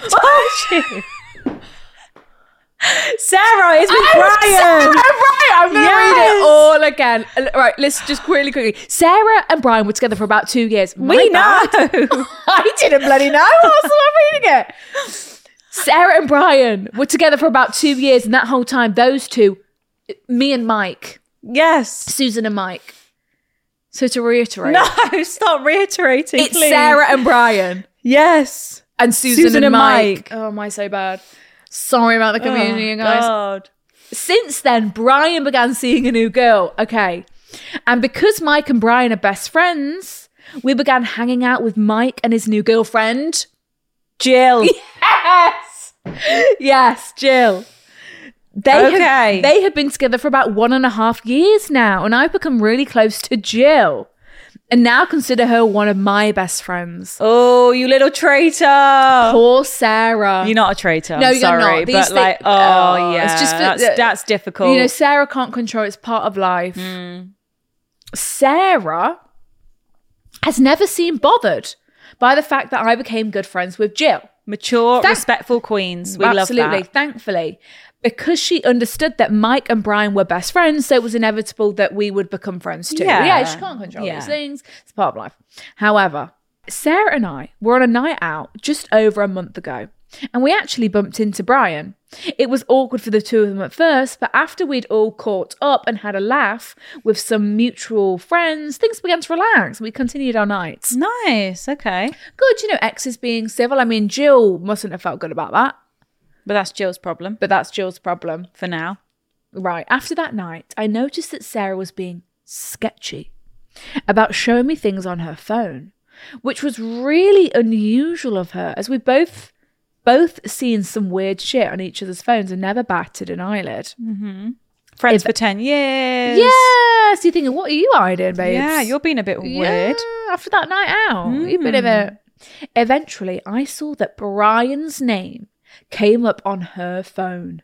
Sarah is with Oh, Brian. Sarah and Brian. I'm going to read Yes. it all again. Right, let's just really quickly. Sarah and Brian were together for about two years. My We bad. know. I didn't bloody know. I was not reading it. Sarah and Brian were together for about two years, and that whole time, those two, me and Mike, Yes. Susan and Mike. So to reiterate, No, stop reiterating, it's please. Sarah and Brian Yes. and Susan, Susan and, and Mike. Mike. Oh, am I so bad? Sorry about the confusion, Oh, you guys. God. Since then, Brian began seeing a new girl. Okay. And because Mike and Brian are best friends, we began hanging out with Mike and his new girlfriend. Jill. Yes. Yes, Jill. They Okay. have, they have been together for about one and a half years now, and I've become really close to Jill and now consider her one of my best friends. Oh, you little traitor. Poor Sarah. You're not a traitor. No, I'm you're sorry, not. These but thi- like, oh, oh, yeah, it's just for- that's, that's difficult. You know, Sarah can't control. It's part of life. Sarah has never seemed bothered by the fact that I became good friends with Jill. Mature, Thank- respectful queens. We Absolutely, love that. thankfully. Because she understood that Mike and Brian were best friends, so it was inevitable that we would become friends too. Yeah. Yeah, she can't control Yeah. these things. It's part of life. However, Sarah and I were on a night out just over a month ago, and we actually bumped into Brian. It was awkward for the two of them at first, but after we'd all caught up and had a laugh with some mutual friends, things began to relax. We continued our nights. Nice. Okay. Good, you know, exes being civil. I mean, Jill mustn't have felt good about that, But that's Jill's problem but that's Jill's problem. for now. Right, after that night, I noticed that Sarah was being sketchy about showing me things on her phone, which was really unusual of her, as we both both seen some weird shit on each other's phones and never batted an eyeyelid. Friends If- for ten years. Yeah. So you're thinking, what are you hiding, babes? Yeah, you're being a bit weird. Yeah, after that night out. You've been a bit. Eventually, I saw that Brian's name came up on her phone.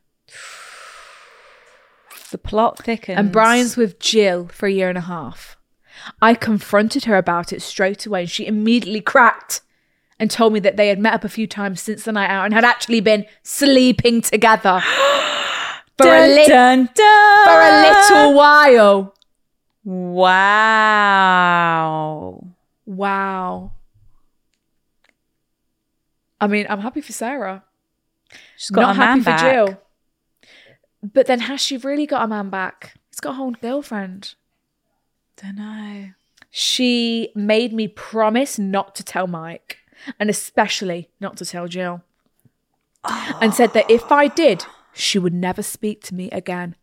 The plot thickens. And Brian's with Jill for a year and a half. I confronted her about it straight away and she immediately cracked and told me that they had met up a few times since the night out and had actually been sleeping together for, dun, a, li- dun, dun. for a little while. Wow. Wow. I mean, I'm happy for Sarah. She's got Not a man happy back. for Jill. But then has she really got a man back? He's got a whole girlfriend. Don't know. She made me promise not to tell Mike, and especially not to tell Jill. Oh. And said that if I did, she would never speak to me again.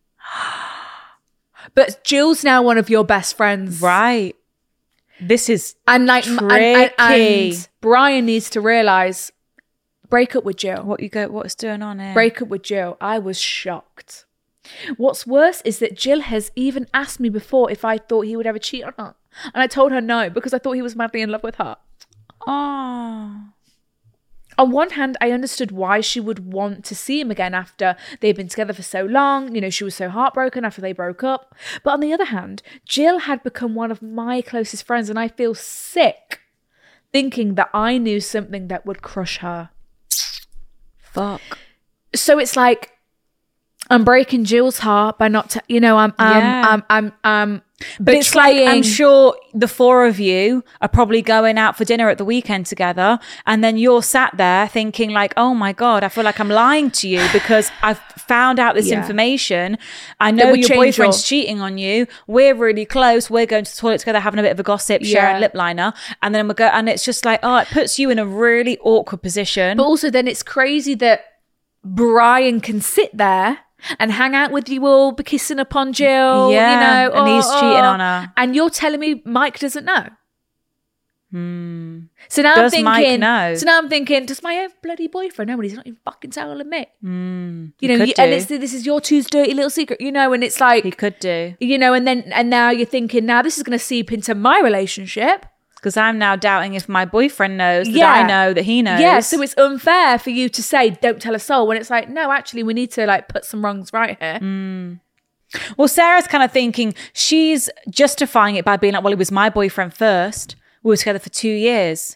But Jill's now one of your best friends. Right. This is And like and, and, tricky. and Brian needs to realise, break up with Jill. What you go? What's going on here? Break up with Jill. I was shocked. What's worse is that Jill has even asked me before if I thought he would ever cheat on her. And I told her no, because I thought he was madly in love with her. Oh. On one hand, I understood why she would want to see him again after they'd been together for so long. You know, she was so heartbroken after they broke up. But on the other hand, Jill had become one of my closest friends, and I feel sick thinking that I knew something that would crush her. Fuck. So it's like, I'm breaking Jill's heart by not, t- you know, I'm, I'm, Yeah. I'm, I'm, I'm But it's like, betraying. I'm sure the four of you are probably going out for dinner at the weekend together. And then you're sat there thinking like, oh my God, I feel like I'm lying to you because I've found out this Yeah. information. I know would your change boyfriend's your- cheating on you. We're really close. We're going to the toilet together, having a bit of a gossip, sharing Yeah. lip liner. And then we go, and it's just like, oh, it puts you in a really awkward position. But also then it's crazy that Brian can sit there and hang out with you all, be kissing upon Jill, Yeah, you know, and he's oh, cheating oh. on her. And you're telling me Mike doesn't know. Hmm. So now Does I'm Mike thinking, know? so now I'm thinking, does my own bloody boyfriend know? And he's not even fucking telling me. Mm, You he know, could you, and do. it's this is your two's dirty little secret, you know, and it's like, He could do. you know, and then and now you're thinking, now this is going to seep into my relationship. Because I'm now doubting if my boyfriend knows that Yeah. I know that he knows. Yeah, so it's unfair for you to say, don't tell a soul, when it's like, no, actually, we need to like put some wrongs right here. Mm. Well, Sarah's kind of thinking she's justifying it by being like, well, it was my boyfriend first. We were together for two years.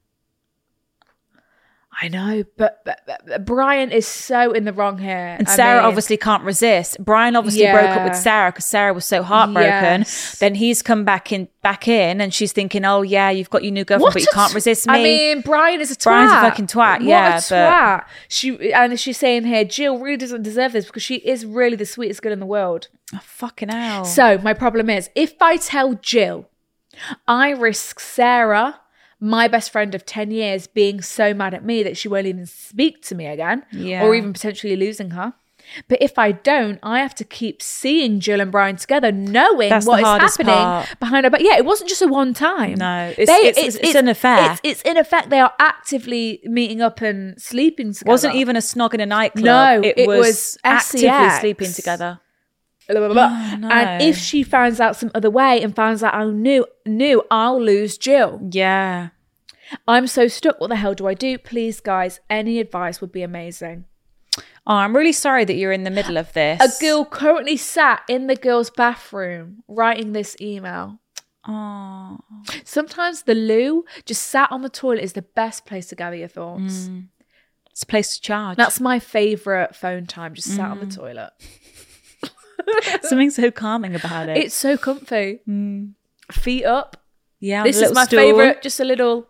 I know, but, but, but Brian is so in the wrong here. And I Sarah mean, obviously can't resist. Brian obviously broke up with Yeah. Sarah because Sarah was so heartbroken. Yes. Then he's come back in, back in, and she's thinking, "Oh yeah, you've got your new girlfriend, what but you a can't t- resist me." I mean, Brian is a twat. Brian's a fucking twat, What yeah, a but- twat. She and she's saying here, Jill really doesn't deserve this because she is really the sweetest girl in the world. oh, fucking hell. So my problem is, if I tell Jill, I risk Sarah, my best friend of ten years, being so mad at me that she won't even speak to me again, Yeah. or even potentially losing her. But if I don't, I have to keep seeing Jill and Brian together, knowing That's what the is hardest happening part. behind her back. Yeah, it wasn't just a one time. No, it's- it's- it's an affair. It's, it's in effect, they are actively meeting up and sleeping together. wasn't even a snog in a nightclub. No, it, it was, was actively S E X. sleeping together. Blah, blah, blah. Oh, no. And if she finds out some other way and finds out I knew, knew I'll lose Jill. Yeah. I'm so stuck. What the hell do I do? Please, guys, any advice would be amazing. Oh, I'm really sorry that you're in the middle of this. A girl currently sat in the girl's bathroom writing this email. Oh. Sometimes the loo, just sat on the toilet, is the best place to gather your thoughts. Mm. It's a place to charge. That's my favourite phone time, just sat on the toilet. Something so calming about it. It's so comfy. Mm. Feet up. Yeah, This a is little my stool. favourite, just a little,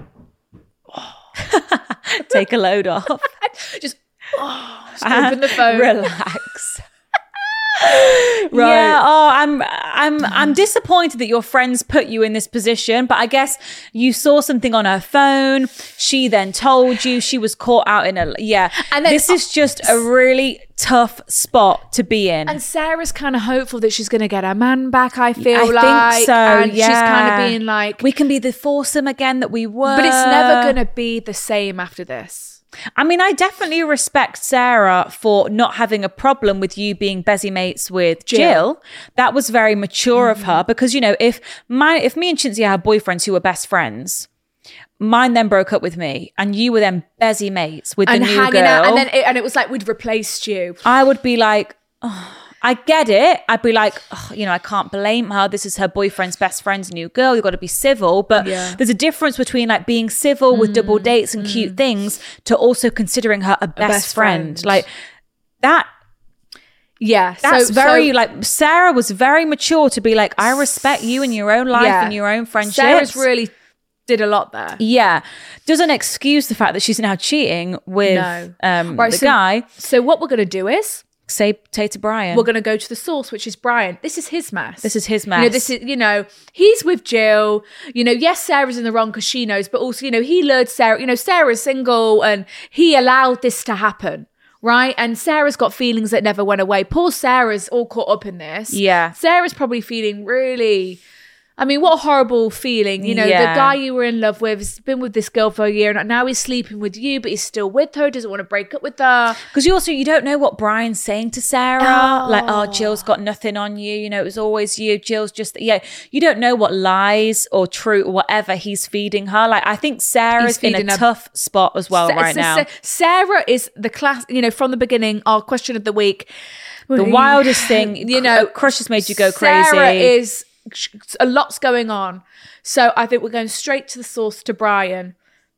Take a load off. just, oh, just open the phone. Relax. Right. Yeah. Oh, I'm I'm I'm disappointed that your friends put you in this position, but I guess you saw something on her phone. She then told you. She was caught out in a yeah. And then- this is just a really tough spot to be in. And Sarah's kind of hopeful that she's going to get her man back, I feel I like. think so. And yeah. she's kind of being like, we can be the foursome again that we were. but it's never going to be the same after this. I mean, I definitely respect Sarah for not having a problem with you being busy mates with Jill. Jill. That was very mature mm-hmm. of her because, you know, if my if me and Cinzia had boyfriends who were best friends, mine then broke up with me and you were then busy mates with and the new hanging girl. Out, and then it, and it was like we'd replaced you. I would be like, oh, I get it. I'd be like, oh, you know, I can't blame her. This is her boyfriend's best friend's new girl. You've got to be civil. But yeah. there's a difference between like being civil mm, with double dates and mm. cute things to also considering her a best, a best friend. friend. Like that. Yeah. That's so, very so, like Sarah was very mature to be like, I respect you in your own life yeah. and your own friendships. Sarah's really did a lot there. Yeah. Doesn't excuse the fact that she's now cheating with no. um, right, the so, guy. So what we're going to do is Say, say to Brian. We're going to go to the source, which is Brian. This is his mess. This is his mess. You know, this is, you know, he's with Jill. You know, yes, Sarah's in the wrong because she knows, but also, you know, he lured Sarah. You know, Sarah's single and he allowed this to happen, right? And Sarah's got feelings that never went away. Poor Sarah's all caught up in this. Yeah. Sarah's probably feeling really... I mean, what a horrible feeling. You know, yeah. the guy you were in love with has been with this girl for a year and now he's sleeping with you, but he's still with her, doesn't want to break up with her. Because you also, you don't know what Brian's saying to Sarah. Oh. Like, oh, Jill's got nothing on you. You know, it was always you. Jill's just, yeah. You don't know what lies or true or whatever he's feeding her. Like, I think Sarah's in a her. tough spot as well Sa- right Sa- now. Sa- Sarah is the class, you know, from the beginning, our question of the week. The wildest thing, you know, Crush has made you go crazy. Sarah is... a lot's going on. So I think we're going straight to the source, to Brian.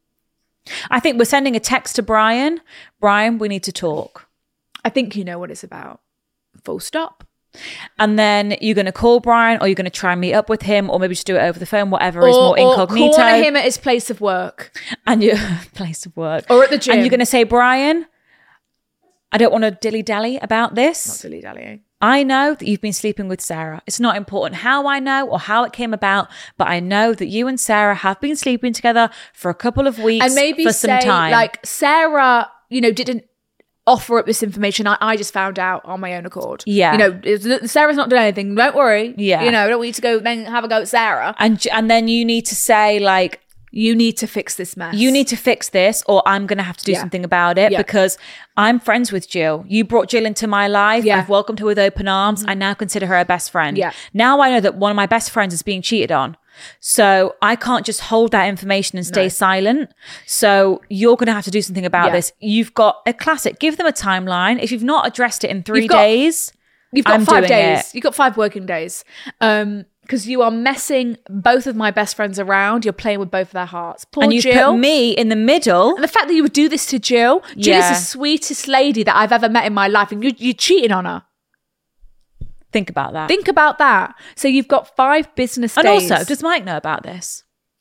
I think we're sending a text to Brian. Brian, we need to talk. I think you know what it's about. Full stop. And then you're going to call Brian or you're going to try and meet up with him or maybe just do it over the phone, whatever or, is more incognito. Or corner him at his place of work. And your place of work. Or at the gym. And you're going to say, Brian, I don't want to dilly-dally about this. Not dilly-dallying. I know that you've been sleeping with Sarah. It's not important how I know or how it came about, but I know that you and Sarah have been sleeping together for a couple of weeks and maybe for some say, time. Like Sarah, you know, didn't offer up this information. I, I just found out on my own accord. Yeah. You know, it's, Sarah's not doing anything. Don't worry. Yeah. You know, I don't want you to go then have a go at Sarah. And and then you need to say like, you need to fix this mess. You need to fix this or I'm going to have to do yeah. something about it yeah. because I'm friends with Jill. You brought Jill into my life. Yeah. I've welcomed her with open arms. Mm-hmm. I now consider her a best friend. Yeah. Now I know that one of my best friends is being cheated on. So I can't just hold that information and stay no. silent. So you're going to have to do something about yeah. this. You've got a classic. Give them a timeline. If you've not addressed it in three you've got, days, you've got I'm five doing days. It. You've got five working days. Um, because you are messing both of my best friends around. You're playing with both of their hearts. Poor and you've Jill. put me in the middle. And the fact that you would do this to Jill. Jill yeah. is the sweetest lady that I've ever met in my life. And you, you're cheating on her. Think about that. Think about that. So you've got five business and days. And also, does Mike know about this?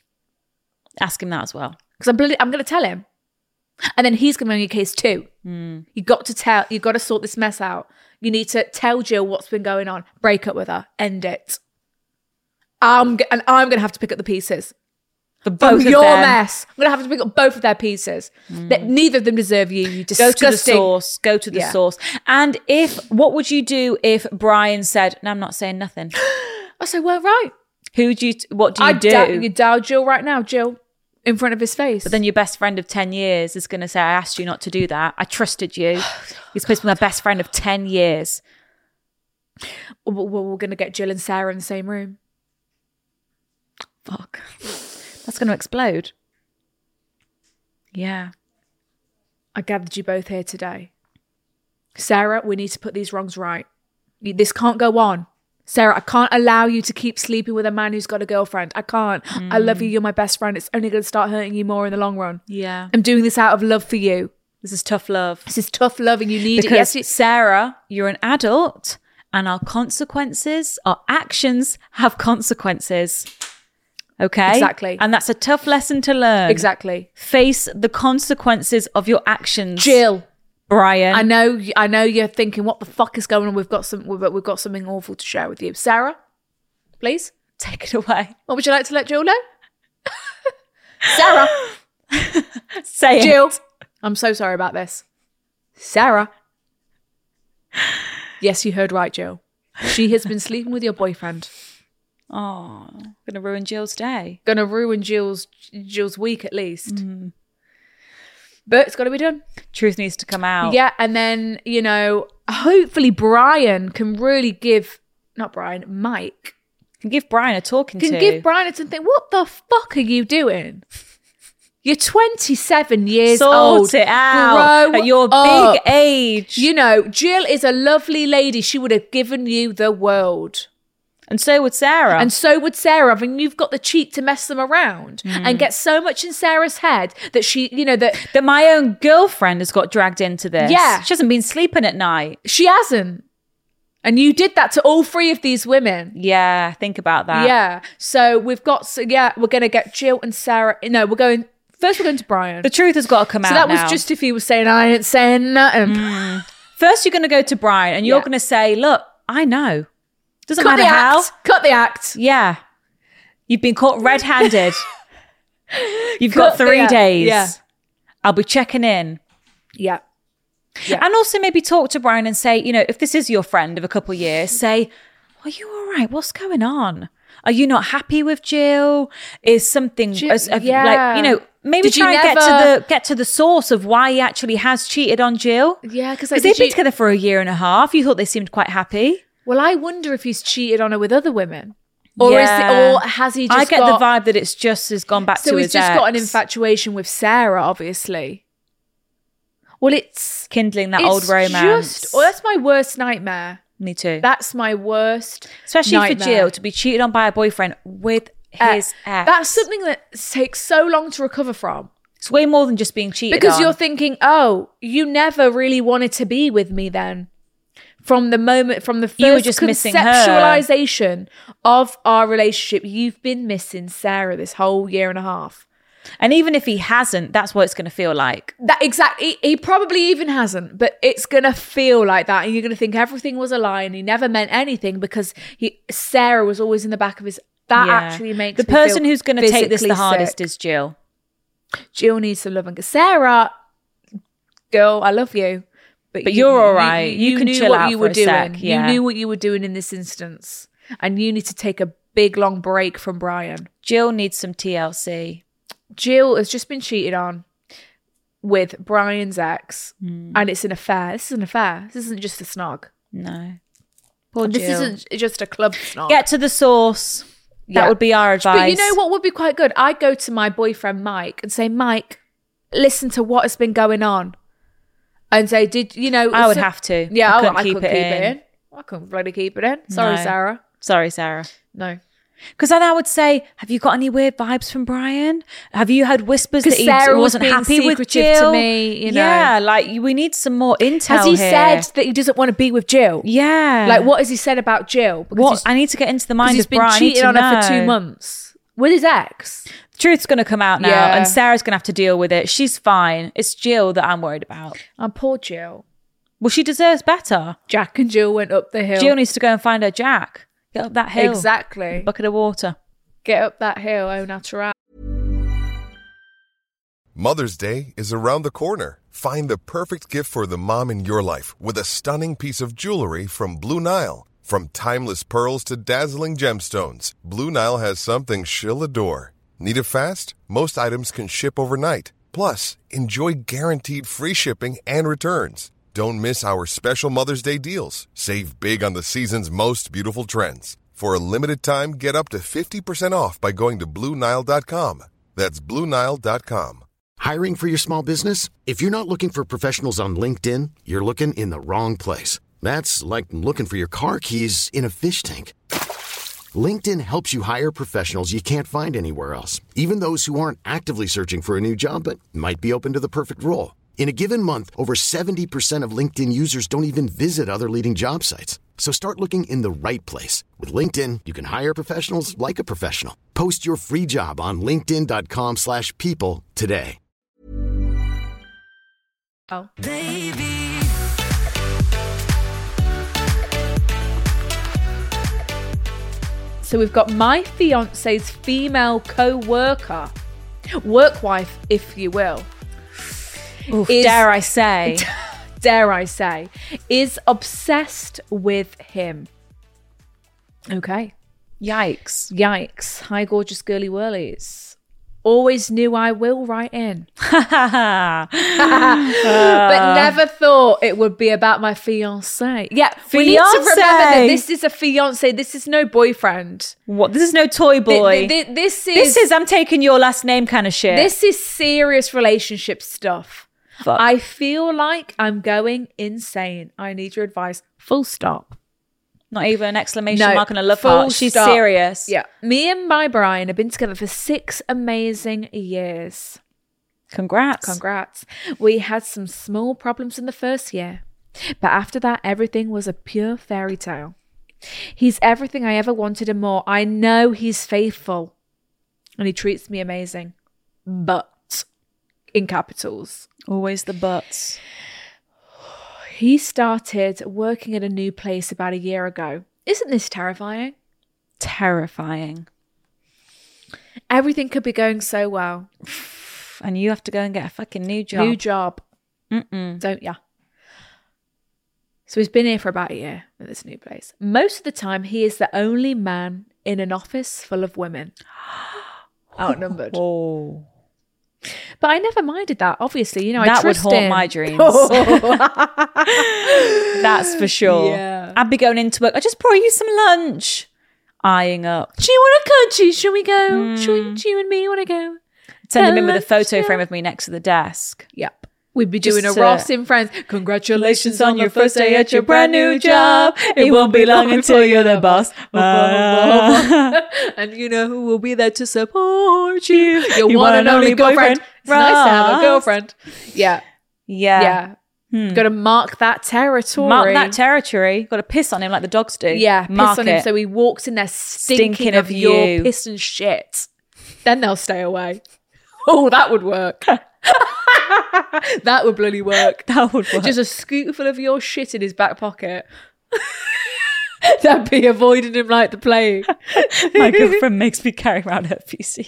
Ask him that as well. Because I'm, I'm going to tell him. And then he's going to be on your case too. Mm. You got to tell, you got to sort this mess out. You need to tell Jill what's been going on. Break up with her. End it. I'm g- and I'm going to have to pick up the pieces. For both From of your them. mess. I'm going to have to pick up both of their pieces. Mm. That neither of them deserve you. You Go disgusting. to the source. Go to the Yeah. source. And if, what would you do if Brian said, no, I'm not saying nothing? I say, well, right. Who do you, what do you I'd do? da- you dial Jill right now, Jill, in front of his face. But then your best friend of ten years is going to say, I asked you not to do that. I trusted you. You're supposed to be my best friend of ten years. Well, we're going to get Jill and Sarah in the same room. Fuck. That's going to explode. Yeah. I gathered you both here today. Sarah, we need to put these wrongs right. You- This can't go on. Sarah, I can't allow you to keep sleeping with a man who's got a girlfriend. I can't. Mm. I love you. You're my best friend. It's only going to start hurting you more in the long run. Yeah. I'm doing this out of love for you. This is tough love. This is tough love and you need because it. Yes, you- Sarah, you're an adult and our consequences, our actions have consequences. Okay? Exactly. And that's a tough lesson to learn. Exactly. Face the consequences of your actions. Jill. Brian. I know I know you're thinking, what the fuck is going on? We've got some we've, we've got something awful to share with you. Sarah, please. Take it away. What would you like to let Jill know? Sarah. Say Jill. it. I'm so sorry about this. Sarah. Yes, you heard right, Jill. She has been sleeping with your boyfriend. Oh, gonna ruin Jill's day. Gonna ruin Jill's Jill's week at least. Mm. But it's got to be done. Truth needs to come out. Yeah, and then, you know, hopefully Brian can really give, not Brian, Mike. Can give Brian a talking Can to. give Brian a something. What the fuck are you doing? You're twenty-seven years Sort old. it out Grow at your up. big age. You know, Jill is a lovely lady. She would have given you the world. And so would Sarah. And so would Sarah. And you've got the cheek to mess them around Mm. and get so much in Sarah's head that she, you know, that that my own girlfriend has got dragged into this. Yeah. She hasn't been sleeping at night. she hasn't. And you did that to all three of these women. Yeah, think about that. Yeah. So we've got, so yeah, we're going to get Jill and Sarah. No, we're going, first we're going to Brian. The truth has got to come so out that now. was just if he was saying, I ain't saying nothing. Mm. First, you're going to go to Brian and you're Yeah. going to say, look, I know. Doesn't Cut matter the how. act. Cut the act. Yeah. You've been caught red-handed. You've Cut got the three act. days. Yeah. I'll be checking in. Yeah. Yeah. And also maybe talk to Brian and say, you know, if this is your friend of a couple of years, say, are you all right? What's going on? Are you not happy with Jill? Is something, Jill- as, of, yeah. like, you know, maybe Did you try and get never- to the get to the source of why he actually has cheated on Jill. Yeah, because Because they've been together for a year and a half. You thought they seemed quite happy. Well, I wonder if he's cheated on her with other women, or is Yeah. it, or has he? Just I get got, the vibe that it's just has gone back So to he's his just ex. got an infatuation with Sarah, obviously. Well, it's Kindling that it's old romance. Just, well, that's my worst nightmare. Me too. That's my worst, Especially nightmare. for Jill to be cheated on by a boyfriend with his Uh, ex. That's something that takes so long to recover from. It's way more than just being cheated Because on. you're thinking, oh, you never really wanted to be with me then. From the moment, from the first You were just missing her. conceptualization of our relationship, you've been missing Sarah this whole year and a half. And even if he hasn't, that's what it's going to feel like. That exactly, he, he probably even hasn't, but it's gonna feel like that, and you're gonna think everything was a lie, and he never meant anything because he Sarah was always in the back of his. That Yeah. actually makes the me person feel who's going to take this physically the hardest sick. is Jill. Jill needs some love and Sarah, girl, I love you, But you're all right. You can knew chill what out you for were a doing. sec, yeah. You knew what you were doing in this instance, and you need to take a big long break from Brian. Jill needs some T L C. Jill has just been cheated on with Brian's ex, Hmm. and it's an affair. This is an affair. This isn't just a snog. No. Poor This Jill. isn't just a club snog. Get to the source. Yeah. That would be our advice. But you know what would be quite good? I'd go to my boyfriend Mike and say, Mike, listen to what has been going on. And say, did you know? I would so- have to. Yeah, I I, couldn't I keep couldn't it keep it in. in. I couldn't bloody keep it in. Sorry, No. Sarah. Sorry, Sarah. No. Because then I would say, have you got any weird vibes from Brian? Have you had whispers that 'Cause he Sarah was wasn't being happy with secretive to Jill? me, you know. Yeah, like we need some more intel Has he here. said that he doesn't want to be with Jill? Yeah. Like, what has he said about Jill? Because What? he's, I need to get into the 'cause mind he's of been Brian. I need cheating to on her for two know. months with his ex. The truth's going to come out now, Yeah. and Sarah's going to have to deal with it. She's fine. It's Jill that I'm worried about. And poor Jill. Well, she deserves better. Jack and Jill went up the hill. Jill needs to go and find her Jack. Get up that hill. Exactly. Bucket of water. Get up that hill, au natural. Mother's Day is around the corner. Find the perfect gift for the mom in your life with a stunning piece of jewelry from Blue Nile. From timeless pearls to dazzling gemstones, Blue Nile has something she'll adore. Need it fast? Most items can ship overnight. Plus, enjoy guaranteed free shipping and returns. Don't miss our special Mother's Day deals. Save big on the season's most beautiful trends. For a limited time, get up to fifty percent off by going to Blue Nile dot com. That's Blue Nile dot com. Hiring for your small business? If you're not looking for professionals on LinkedIn, you're looking in the wrong place. That's like looking for your car keys in a fish tank. LinkedIn helps you hire professionals you can't find anywhere else, even those who aren't actively searching for a new job but might be open to the perfect role. In a given month, over seventy percent of LinkedIn users don't even visit other leading job sites. So start looking in the right place. With LinkedIn, you can hire professionals like a professional. Post your free job on linkedin dot com slash people today. Oh. Baby, So we've got my fiance's female co-worker, work wife, if you will. Oof, Is- dare I say. Dare I say, is obsessed with him. Okay. Yikes. Yikes. Hi, gorgeous girly whirlies. Always knew I will write in. But never thought it would be about my fiancé. Yeah, we need to remember that this is a fiancé. This is no boyfriend. What? This is no toy boy. Th- th- this is This is I'm taking your last name kind of shit. this is serious relationship stuff. Fuck. I feel like I'm going insane. I need your advice. Full stop. Not even an exclamation No, mark and a love full heart. She's stop. serious. Yeah. Me and my Brian have been together for six amazing years. Congrats. Congrats. We had some small problems in the first year, but after that, everything was a pure fairy tale. He's everything I ever wanted and more. I know he's faithful and he treats me amazing, but in capitals. Always the buts. He started working at a new place about a year ago. Isn't this terrifying? Terrifying. Everything could be going so well. And you have to go and get a fucking new job. New job. Mm-mm. Don't ya? So he's been here for about a year at this new place. Most of the time, he is the only man in an office full of women. Outnumbered. Oh. But I never minded that, obviously. You know, I That would trust haunt him. my dreams. That's for sure. Yeah. I'd be going into work. I just brought you some lunch. Eyeing up. Do you want to country? Shall we go? Mm. Shall we, do you and me want to go? Send him in with a photo Yeah. frame of me next to the desk. Yep. We'd be Just doing a to- Ross in Friends. Congratulations on your first day at your brand new job. It won't be long until you're the boss. And you know who will be there to support you? Your You one and only girlfriend. It's nice to have a Ross. girlfriend. Yeah. Yeah. Yeah. Got to mark that territory. Mark that territory. Got to piss on him like the dogs do. Yeah, piss Mark on it. him so he walks in there stinking, Stinking of, of your you. piss and shit. Then they'll stay away. Oh, that would work. That would bloody work. That would work. Just a scoop full of your shit in his back pocket. That'd be avoiding him like the plague. My girlfriend makes me carry around her feces.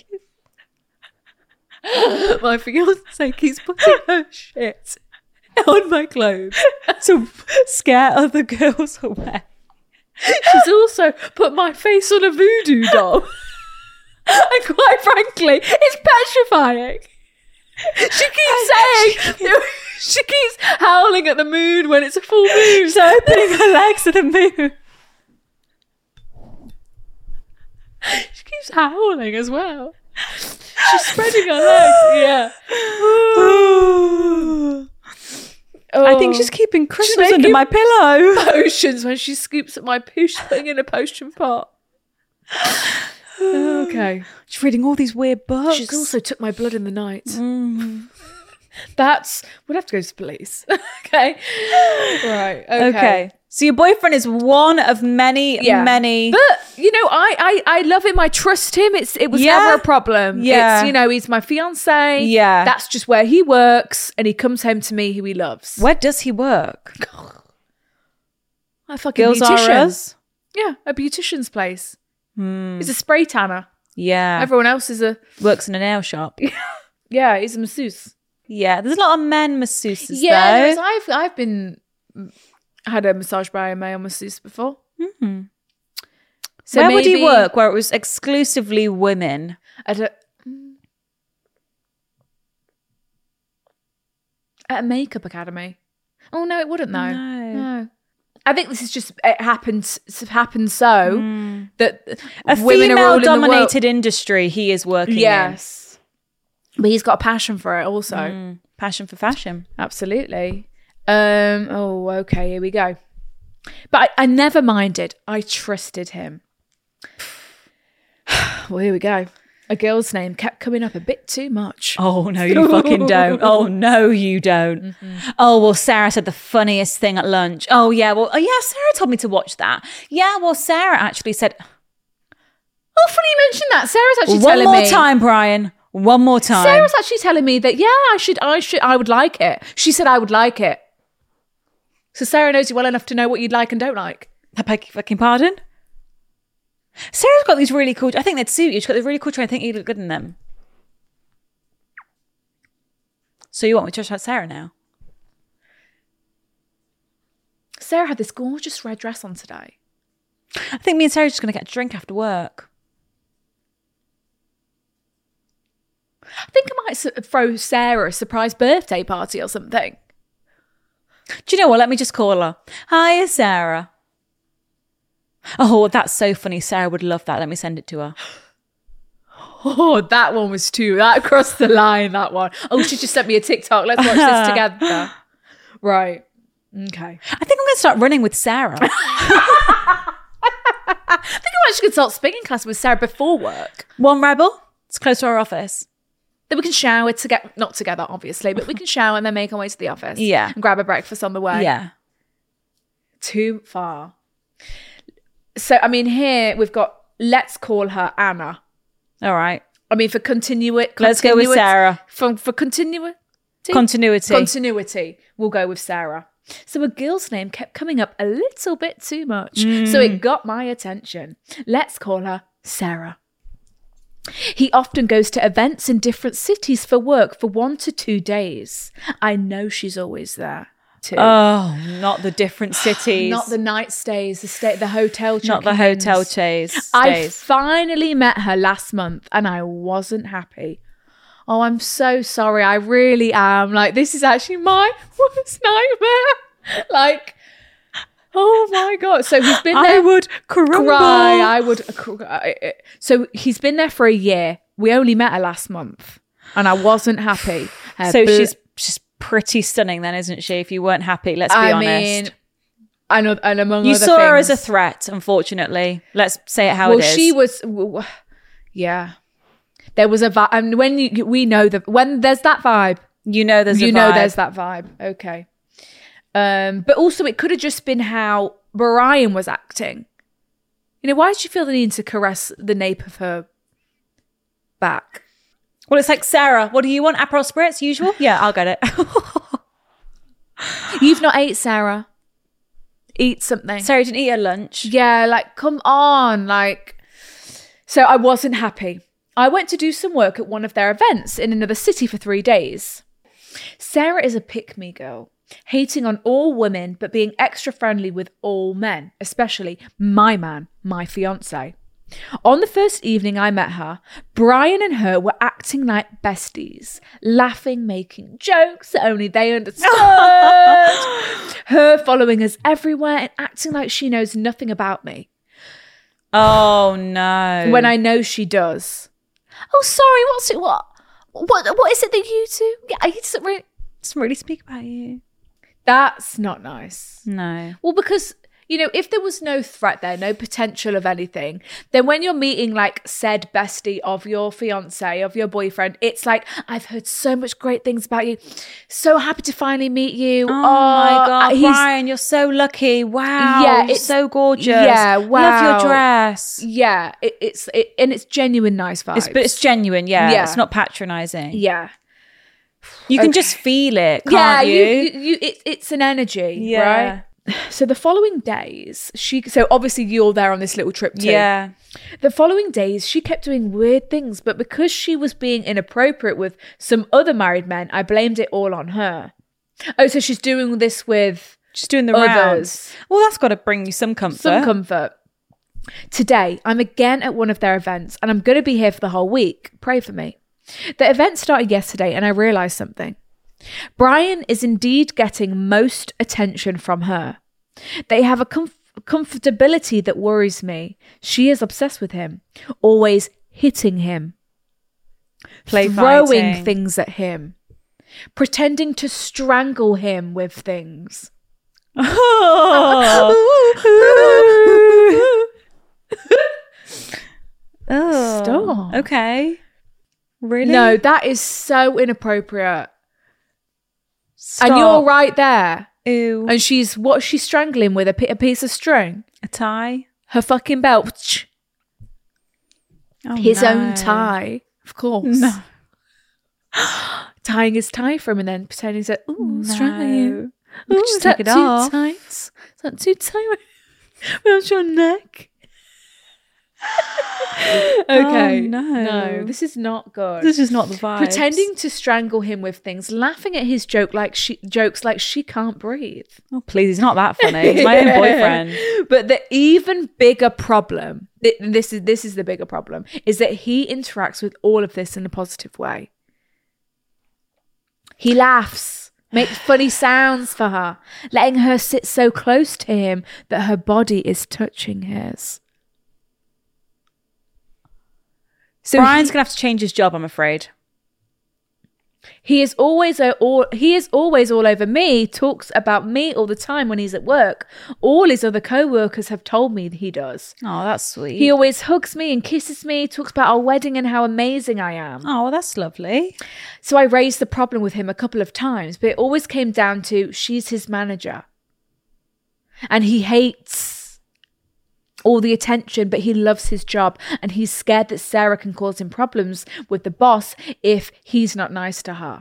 My fiance keeps putting her shit on my clothes. To scare other girls away. She's also put my face on a voodoo doll. And quite frankly, it's petrifying. She keeps saying, she keeps howling at the moon when it's a full moon. So opening her legs to the moon. She keeps howling as well. She's spreading her legs. Yeah. I think she's keeping Christmas under making my pillow. Potions when she scoops at my poo. She's putting in a potion pot. Okay. She's reading all these weird books. She's also took my blood in the night. Mm. That's we'd have to go to the police. Okay. Right. Okay. Okay. So your boyfriend is one of many, Yeah. many. But you know, I, I I love him. I trust him. It's it was Yeah. never a problem. Yeah. It's, you know, he's my fiance. Yeah. That's just where he works, and he comes home to me who he loves. Where does he work? A fucking Girls beautician. R Us? Yeah, a beautician's place. Hmm. He's a spray tanner. Yeah. Everyone else is a Works in a nail shop. yeah. He's a masseuse. Yeah. There's a lot of men masseuses Yeah, there is. though. I've I've been had a massage by a male masseuse before. Mm-hmm. So Where would he maybe work? Where it was exclusively women? At a, at a makeup academy. Oh no, it wouldn't though. No. No. I think this is just it happens happens so that A women are all in the world. female-dominated industry he is working Yes, but he's got a passion for it also. in. Mm. Passion for fashion. Absolutely. Um. Oh, okay. Here we go. But I, I never minded. I trusted him. Well, here we go. A girl's name kept coming up a bit too much. Oh, no, you fucking don't. Oh, no, you don't. Mm-hmm. Oh, well, Sarah said the funniest thing at lunch. Oh, yeah, well, oh, yeah, Sarah told me to watch that. Yeah, well, Sarah actually said... Oh, funny you mentioned that. Sarah's actually One telling more me. time, Brian. One more time. Sarah's actually telling me that, yeah, I should, I should, I would like it. She said I would like it. So Sarah knows you well enough to know what you'd like and don't like. I beg your fucking pardon? Sarah's got these really cool... I think they'd suit you. She's got these really cool trainers. I think you'd look good in them. So you want me to try Sarah now? Sarah had this gorgeous red dress on today. I think me and Sarah are just going to get a drink after work. I think I might s- throw Sarah a surprise birthday party or something. Do you know what? Let me just call her. Hiya, Sarah. Oh, that's so funny. Sarah would love that. Let me send it to her. Oh, that one was too, that crossed the line, that one. Oh, she just sent me a TikTok. Let's watch this together. Right. Okay. I think I'm going to start running with Sarah. I think I actually could start spinning class with Sarah before work. One Rebel. It's close to our office. Then we can shower together, not together, obviously, but we can shower and then make our way to the office. Yeah. And grab a breakfast on the way. Yeah. Too far. So, I mean, here we've got, let's call her Anna. All right. I mean, for continuity. Let's go with Sarah. For, for continuity? Continuity. Continuity. We'll go with Sarah. So a girl's name kept coming up a little bit too much. Mm. So it got my attention. Let's call her Sarah. He often goes to events in different cities for work for one to two days. I know she's always there too. Oh, not the different cities. Not the night stays, the stay, the hotel Not the check-ins. hotel stays. I finally met her last month and I wasn't happy. Oh, I'm so sorry. I really am. Like, this is actually my worst nightmare. Like, oh my God. So he's been there. I would crumble. Cry. I would cry. So he's been there for a year. We only met her last month and I wasn't happy. Her So bl- she's she's pretty stunning then, isn't she? If you weren't happy, let's be I honest. mean, I know, and among You other saw her as a things- threat, unfortunately. Let's say it how well, it is. she was, w- w- yeah. There was a vibe, and when you, we know that when there's that vibe, You know there's a you know vibe. there's that vibe. Okay. Um, but also it could have just been how Brian was acting. You know, why did you feel the need to caress the nape of her back? Well, it's like, Sarah, what do you want? Aperol Spritz, usual? Yeah, I'll get it. You've not ate, Sarah. Eat something. Sarah didn't eat her lunch. Yeah, like, come on. Like, so I wasn't happy. I went to do some work at one of their events in another city for three days. Sarah is a pick-me girl, hating on all women but being extra friendly with all men, especially my man, my fiance. On the first evening I met her, Brian and her were acting like besties, laughing, making jokes that only they understood. Her following us everywhere and acting like she knows nothing about me. Oh, no. When I know she does. Oh, sorry, what's it? What? What? What is it that you do? Yeah, I just really, doesn't really speak about you. That's not nice. No. Well, because, you know, if there was no threat there, no potential of anything, then when you're meeting like said bestie of your fiance, of your boyfriend, it's like, I've heard so much great things about you. So happy to finally meet you. Oh, my God, he's- Brian, you're so lucky. Wow. Yeah, you're it's- so gorgeous. yeah, Love wow. your dress. Yeah, it, it's, it, and it's genuine nice vibes. It's, but it's genuine, yeah. Yeah. It's not patronizing. Yeah. You can Okay. just feel it, can't yeah, you? you, you, it, it's an energy, Yeah. right? So the following days, she, so obviously you're there on this little trip too. Yeah. The following days, she kept doing weird things, but because she was being inappropriate with some other married men, I blamed it all on her. Oh, so she's doing this with Just doing the others. rounds. Well, that's got to bring you some comfort. Some comfort. Today, I'm again at one of their events and I'm going to be here for the whole week. Pray for me. The event started yesterday and I realised something. Brian is indeed getting most attention from her. They have a comf- comfortability that worries me. She is obsessed with him, always hitting him, Play throwing fighting. things at him, pretending to strangle him with things. Oh. Oh. Stop. Okay. Really? No, that is so inappropriate. Stop. And you're right there. Ew. And she's, what's she strangling with? A, pi- a piece of string? A tie? Her fucking belt. Oh, His no. own tie. Of course. No. Tying his tie for him and then pretending to, ooh, strangling you. You Ooh, could just is that take it too off. tight? Is that too tight around your neck? Okay. Oh, no. No, this is not good. This is not the vibe. Pretending to strangle him with things, laughing at his joke like she jokes like she can't breathe. Oh, please. He's not that funny. He's my own boyfriend. But the even bigger problem, th- this is this is the bigger problem, is that he interacts with all of this in a positive way. He laughs, makes funny sounds for her, letting her sit so close to him that her body is touching his. So Brian's he, gonna have to change his job, I'm afraid. He is always uh, all he is always all over me, talks about me all the time when he's at work. All his other co-workers have told me that he does. Oh, that's sweet. He always hugs me and kisses me, talks about our wedding and how amazing I am. Oh, well, that's lovely. So I raised the problem with him a couple of times, but it always came down to she's his manager. And he hates all the attention, but he loves his job, and he's scared that Sarah can cause him problems with the boss if he's not nice to her.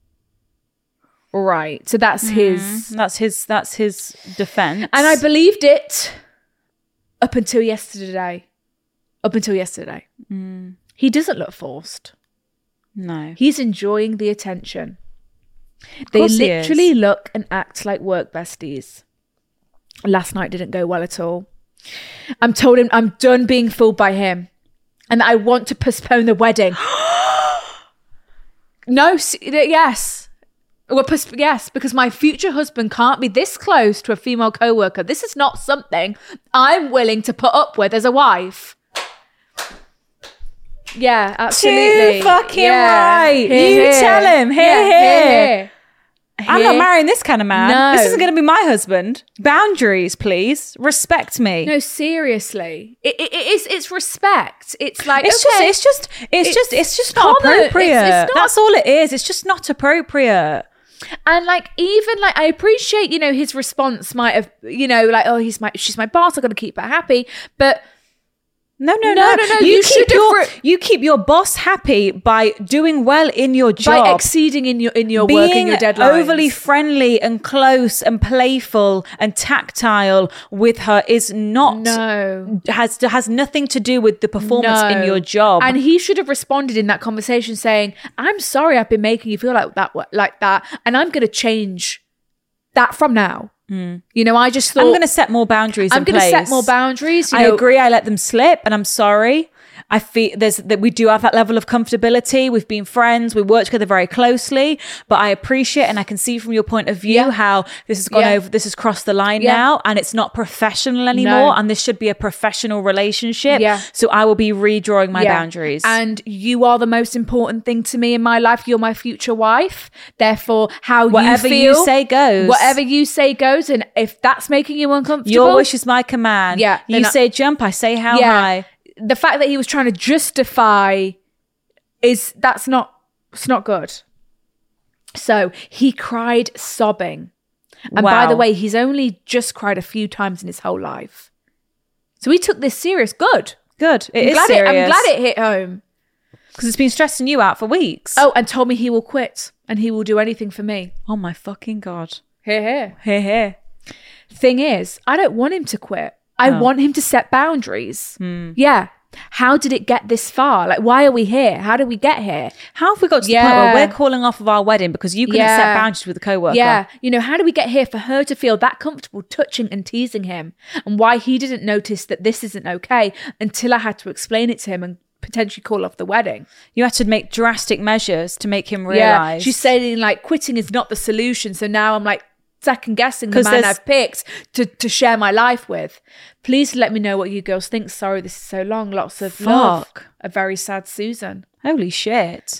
Right. So that's mm. his that's his that's his defense. And I believed it up until yesterday. Up until yesterday. Mm. He doesn't look forced. No. He's enjoying the attention. They literally look and act like work besties. Last night didn't go well at all. I'm told him I'm done being fooled by him and that I want to postpone the wedding. No, yes. Well, pos- yes, because my future husband can't be this close to a female co-worker. This is not something I'm willing to put up with as a wife. Yeah, absolutely. Too fucking yeah. right. Here, you here. tell him. Here, yeah, here. here, here. I'm not marrying this kind of man. No. This isn't going to be my husband. Boundaries, please. Respect me. No, seriously. It, it, it's it's respect. It's like it's okay, just it's just it's, it's just it's just not common. appropriate. It's, it's not, That's all it is. It's just not appropriate. And like even like I appreciate, you know, his response might have, you know, like, oh, he's my she's my boss, I've got to keep her happy. But No, no, no, no, no, no. You, You keep should your have re- you keep your boss happy by doing well in your job, by exceeding in your in your being work and your deadlines. overly friendly and close and playful and tactile with her is not no has has nothing to do with the performance no. in your job. And he should have responded in that conversation saying, "I'm sorry, I've been making you feel like that, like that, and I'm going to change that from now." Mm. You know, I just thought I'm going to set more boundaries. I'm going to set more boundaries. You I know, agree. I let them slip, and I'm sorry. I feel there's that we do have that level of comfortability. We've been friends. We work together very closely, but I appreciate and I can see from your point of view Yeah. how this has gone Yeah. over. This has crossed the line Yeah. now, and it's not professional anymore. No. And this should be a professional relationship. Yeah. So I will be redrawing my Yeah. boundaries. And you are the most important thing to me in my life. You're my future wife. Therefore, how Whatever you you feel, say goes. Whatever you say goes. And if that's making you uncomfortable, Your wish is my command. Yeah, You then I- say jump, I say how Yeah. high. The fact that he was trying to justify is that's not it's not good. So he cried sobbing. And by Wow. the way, he's only just cried a few times in his whole life. So he took this serious. Good. Good. It I'm is glad serious. It, I'm glad it hit home. Because it's been stressing you out for weeks. Oh, and told me he will quit and he will do anything for me. Oh my fucking God. Here, here. Here, here. Thing is, I don't want him to quit. I Oh. want him to set boundaries. Hmm. Yeah. How did it get this far? Like, why are we here? How did we get here? How have we got to the Yeah. point where we're calling off of our wedding because you couldn't Yeah. set boundaries with a co-worker? Yeah. You know, how do we get here for her to feel that comfortable touching and teasing him? And why he didn't notice that this isn't okay until I had to explain it to him and potentially call off the wedding. You had to make drastic measures to make him Yeah. realise. She's saying like quitting is not the solution. So now I'm like second guessing the 'Cause man there's- I've picked to, to share my life with. Please let me know what you girls think. Sorry, this is so long. Lots of love. Fuck. A very sad Susan. Holy shit.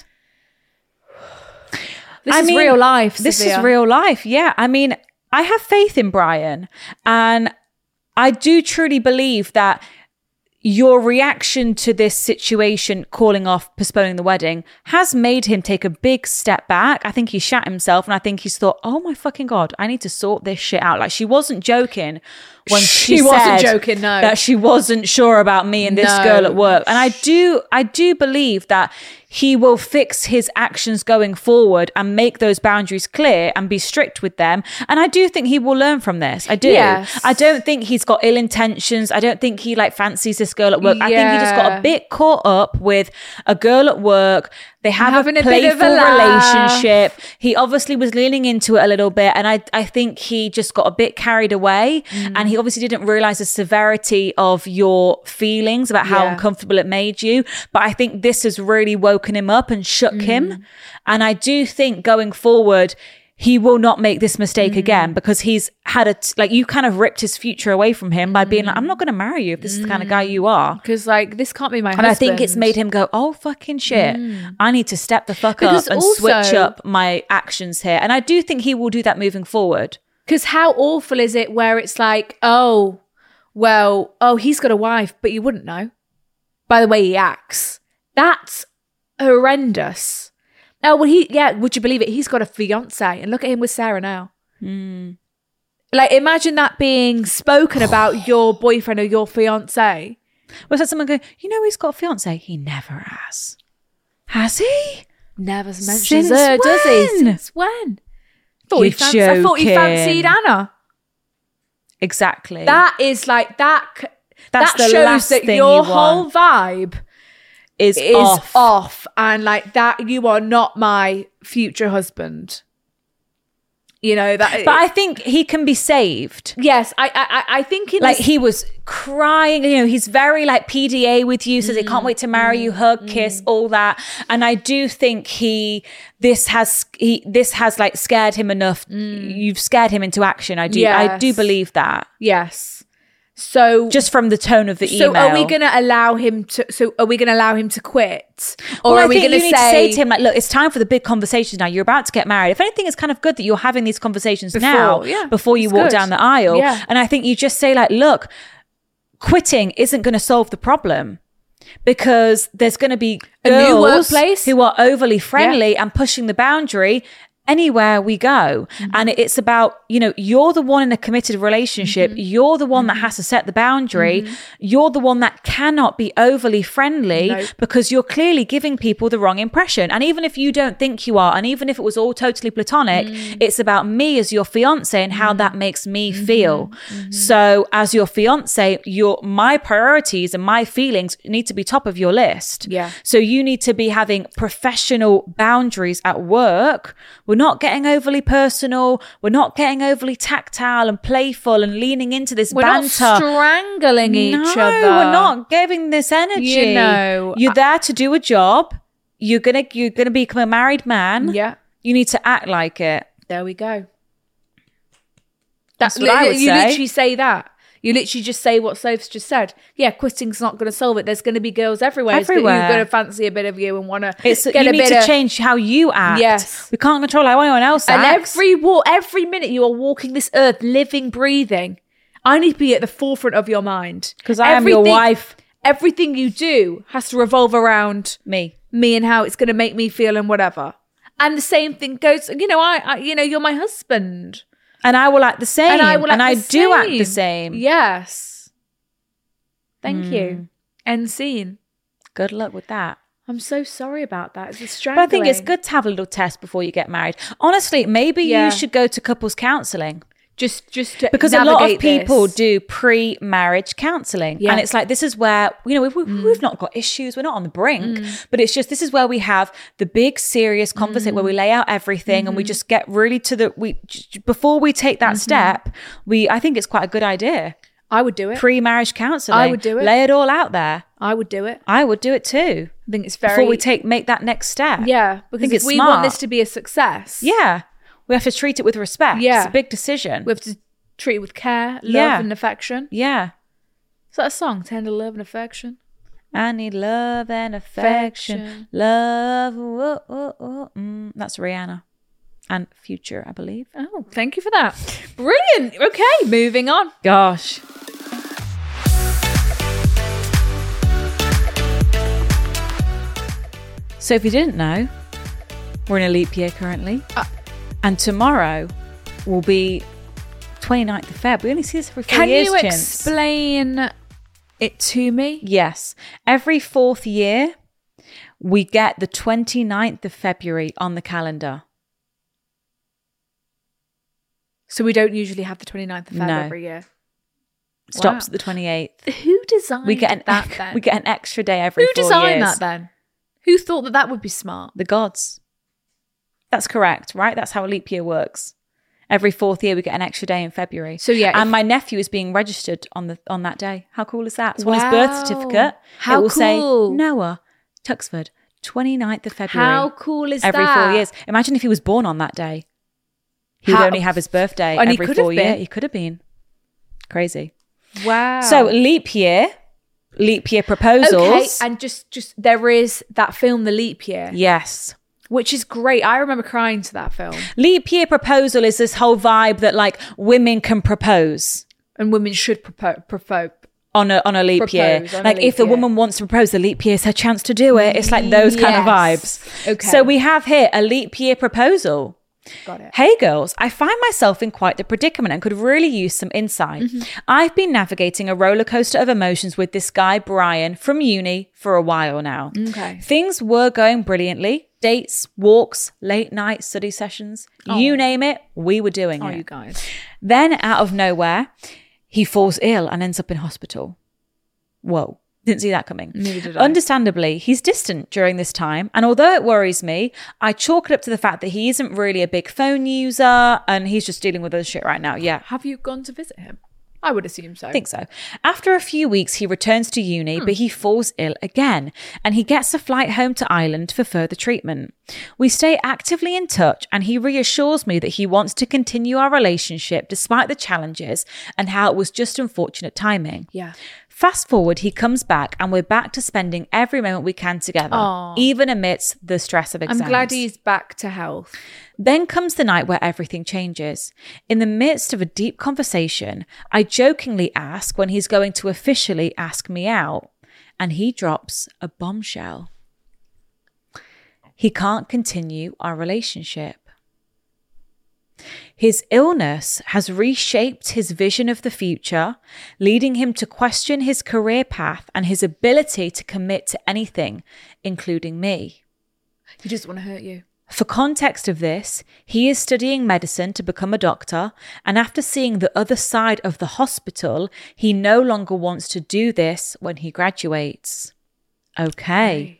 This I is mean, real life. This Sophia. is real life. Yeah. I mean, I have faith in Brian, and I do truly believe that your reaction to this situation, calling off, postponing the wedding, has made him take a big step back. I think he shat himself, and I think he's thought, oh my fucking God, I need to sort this shit out. Like, she wasn't joking when she, She wasn't said joking, no. that she wasn't sure about me and this No. girl at work. And I do, I do believe that he will fix his actions going forward and make those boundaries clear and be strict with them. And I do think he will learn from this. I do. Yes. I don't think he's got ill intentions. I don't think he like fancies this girl at work. I think he just got Yeah. a bit caught up with a girl at work. They have Having a a bit of playful a laugh. relationship. He obviously was leaning into it a little bit. And I, I think he just got a bit carried away. Mm. And he obviously didn't realize the severity of your feelings about how Yeah. uncomfortable it made you. But I think this has really woken him up and shook Mm. him. And I do think going forward, he will not make this mistake Mm. again, because he's had a, t- like you kind of ripped his future away from him by being like, I'm not going to marry you if this is the kind of guy you are. Because like this can't be my husband. And I think it's made him go, oh, fucking shit. I need to step the fuck Because up and also- switch up my actions here. And I do think he will do that moving forward. Because how awful is it where it's like, oh, well, oh, he's got a wife, but you wouldn't know by the way he acts. That's horrendous. Oh, well, he, yeah, would you believe it? He's got a fiance, and look at him with Sarah now. Mm. Like, imagine that being spoken about your boyfriend or your fiance. Was that someone going, you know, he's got a fiance? He never has. Has he? Never mentions Since her, does he? when? Since when? Thought he You're fancy- I thought he joking. fancied Anna. Exactly. That is like that. c- That's that the shows last that thing your you whole want. vibe is, is off. off. and like that. You are not my future husband. You know that. But I think he can be saved. yes, I, I, I think in Like this- he was crying, you know, he's very like P D A with you, says he can't wait to marry you, hug, kiss, all that. And I do think he, this has, he, this has like scared him enough. You've scared him into action. I do, I do Yes. believe that. yes. So Just from the tone of the so email. are we going to allow him to? So are we going to allow him to quit, or Well, I are we think going you to need say, to say to him, like, look, it's time for the big conversations now. You're about to get married. If anything, it's kind of good that you're having these conversations Before, now yeah, before you it's walk good. down the aisle. Yeah. And I think you just say, like, look, quitting isn't going to solve the problem, because there's going to be A new girls workplace? who are overly friendly and pushing the boundary anywhere we go. Mm-hmm. And it's about, you know, you're the one in a committed relationship. Mm-hmm. You're the one that has to set the boundary. You're the one that cannot be overly friendly Nope. because you're clearly giving people the wrong impression. And even if you don't think you are, and even if it was all totally platonic, Mm. it's about me as your fiance and how that makes me Mm-hmm. feel. So as your fiance, your my priorities and my feelings need to be top of your list. Yeah. So you need to be having professional boundaries at work. We're not getting overly personal. We're not getting overly tactile and playful and leaning into this we're banter. not strangling each no, other? we're not giving this energy. You know, you're I- there to do a job. You're gonna you're gonna become a married man. Yeah. You need to act like it. There we go. That's what I would you say. literally say that. You literally just say what Soph's just said. Yeah, quitting's not going to solve it. There's going to be girls everywhere, Everywhere. who's going to fancy a bit of you and want to It's get you a need bit to of. change how you act. Yes. We can't control how anyone else And acts. every walk, every minute you are walking this earth, living, breathing, I need to be at the forefront of your mind. 'Cause I am your Everything- wife. Everything you do has to revolve around me. me and how it's going to make me feel and whatever. And the same thing goes. You know, I, I you know, you're my husband. And I will act the same. And I will act I the do act same. the same. Yes. Thank Hmm. you. End scene. Good luck with that. I'm so sorry about that. It's a But strangling. I think it's good to have a little test before you get married. Honestly, maybe Yeah. you should go to couples counselling. Just, just to Because a lot of navigate people this. do pre-marriage counselling. Yeah. And it's like, this is where, you know, we've, we've not got issues. We're not on the brink. But it's just, this is where we have the big, serious conversation where we lay out everything and we just get really to the, we j- before we take that step, we, I think it's quite a good idea. I would do it. Pre-marriage counselling. I would do it. Lay it all out there. I would do it. I would do it too. I think it's very Before we take, make that next step. Yeah, I because think if it's we smart. want this to be a success, Yeah. We have to treat it with respect. Yeah. It's a big decision. we have to treat it with care, love, Yeah. and affection. yeah. Is that a song? Tender love and affection. I need love and affection. Affection. Love. Whoa, whoa, whoa. Mm, that's Rihanna. And Future, I believe. Oh, thank you for that. Brilliant. Okay, moving on. Gosh. So if you didn't know, we're in a leap year currently. Uh, and tomorrow will be twenty-ninth of February. We only see this every four Can years, you Chintz. explain it to me? Yes. Every fourth year, we get the twenty-ninth of February on the calendar. So we don't usually have the twenty-ninth of Feb No. every year. Stops Wow. at the twenty-eighth. Who designed We get an that then? we get an extra day every Who four designed years. that then? Who thought that that would be smart? The gods. That's correct, right? That's how a leap year works. Every fourth year we get an extra day in February. So yeah, and if- my nephew is being registered on the on that day. How cool is that? So wow. on his birth certificate, How it will cool. say Noah Tuxford, twenty-ninth of February. How cool is every that? four years. Imagine if he was born on that day. He How- would only have his birthday And he every could have four years. been. He could have been. Crazy. Wow. So leap year, leap year proposals. Okay, and just just there is that film, The Leap Year. Yes. Which is great. I remember crying to that film. Leap year proposal is this whole vibe that like women can propose. And women should propose. Propo- On a on a leap Propose year. on a Like leap if the year. woman wants to propose, the leap year is her chance to do it. It's like those kind of Yes. vibes. Okay. So we have here a leap year proposal. Got it. Hey girls, I find myself in quite the predicament and could really use some insight. Mm-hmm. I've been navigating a roller coaster of emotions with this guy, Brian, from uni for a while now. Okay. Things were going brilliantly. Dates, walks, late night study sessions, you name it, we were doing Oh, it. you guys. Then out of nowhere, he falls ill and ends up in hospital. Whoa. Didn't see that coming. Neither did I. Understandably, he's distant during this time. And although it worries me, I chalk it up to the fact that he isn't really a big phone user and he's just dealing with other shit right now. Yeah. Have you gone to visit him? I would assume so. I think so. After a few weeks, he returns to uni, but he falls ill again, and he gets a flight home to Ireland for further treatment. We stay actively in touch, and he reassures me that he wants to continue our relationship despite the challenges and how it was just unfortunate timing. Yeah. Fast forward, he comes back, and we're back to spending every moment we can together, Aw. even amidst the stress of exams. I'm glad he's back to health. Then comes the night where everything changes. In the midst of a deep conversation, I jokingly ask when he's going to officially ask me out, and he drops a bombshell. He can't continue our relationship. His illness has reshaped his vision of the future, leading him to question his career path and his ability to commit to anything, including me. He doesn't want to hurt you. For context of this, he is studying medicine to become a doctor, and after seeing the other side of the hospital, he no longer wants to do this when he graduates. Okay.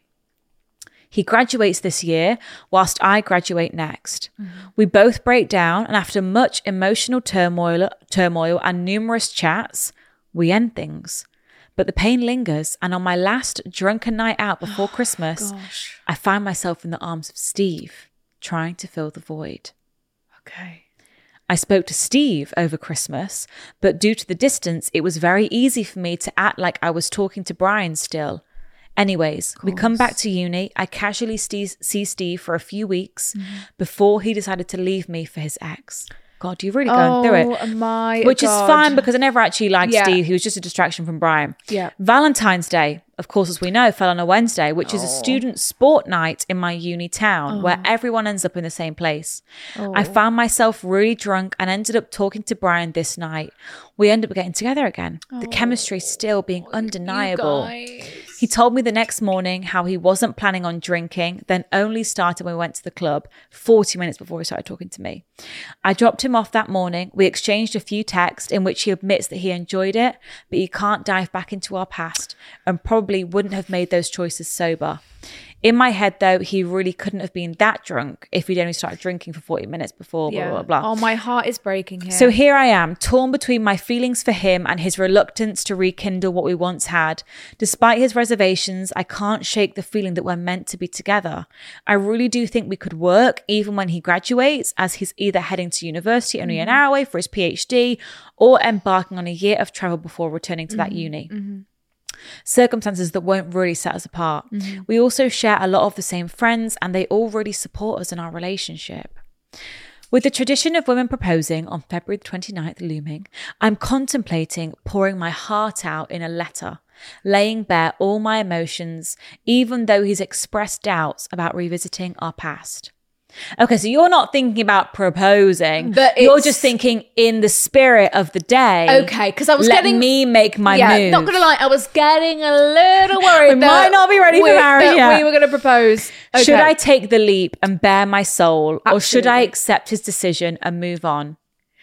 He graduates this year, whilst I graduate next. Mm-hmm. We both break down, and after much emotional turmoil, turmoil and numerous chats, we end things. But the pain lingers, and on my last drunken night out before oh, Christmas, gosh. I find myself in the arms of Steve, trying to fill the void. Okay. I spoke to Steve over Christmas, but due to the distance, it was very easy for me to act like I was talking to Brian still. Anyways, we come back to uni. I casually see Steve for a few weeks mm-hmm. before he decided to leave me for his ex. God, you're really going oh, through it. Oh my Which God. is fine because I never actually liked yeah. Steve. He was just a distraction from Brian. Yeah. Valentine's Day, of course, as we know, fell on a Wednesday, which oh. is a student sport night in my uni town oh. where everyone ends up in the same place. Oh. I found myself really drunk and ended up talking to Brian this night. We ended up getting together again. Oh. The chemistry still being undeniable. He told me the next morning how he wasn't planning on drinking, then only started when we went to the club forty minutes before he started talking to me. I dropped him off that morning. We exchanged a few texts in which he admits that he enjoyed it, but he can't dive back into our past and probably wouldn't have made those choices sober. In my head, though, he really couldn't have been that drunk if he'd only started drinking for forty minutes before, yeah. blah, blah, blah. Oh, my heart is breaking here. So here I am, torn between my feelings for him and his reluctance to rekindle what we once had. Despite his reservations, I can't shake the feeling that we're meant to be together. I really do think we could work even when he graduates, as he's either heading to university only mm-hmm. an hour away for his PhD or embarking on a year of travel before returning to mm-hmm. that uni. Mm-hmm. Circumstances that won't really set us apart. Mm-hmm. We also share a lot of the same friends and they all really support us in our relationship. With the tradition of women proposing on February twenty-ninth looming, I'm contemplating pouring my heart out in a letter, laying bare all my emotions, even though he's expressed doubts about revisiting our past. Okay, so you're not thinking about proposing, but you're just thinking in the spirit of the day. Okay, because I was let getting me make my yeah, move. Not gonna lie, I was getting a little worried. We might not be ready for marriage yet. We were gonna propose. Okay. Should I take the leap and bare my soul, Absolutely. or should I accept his decision and move on?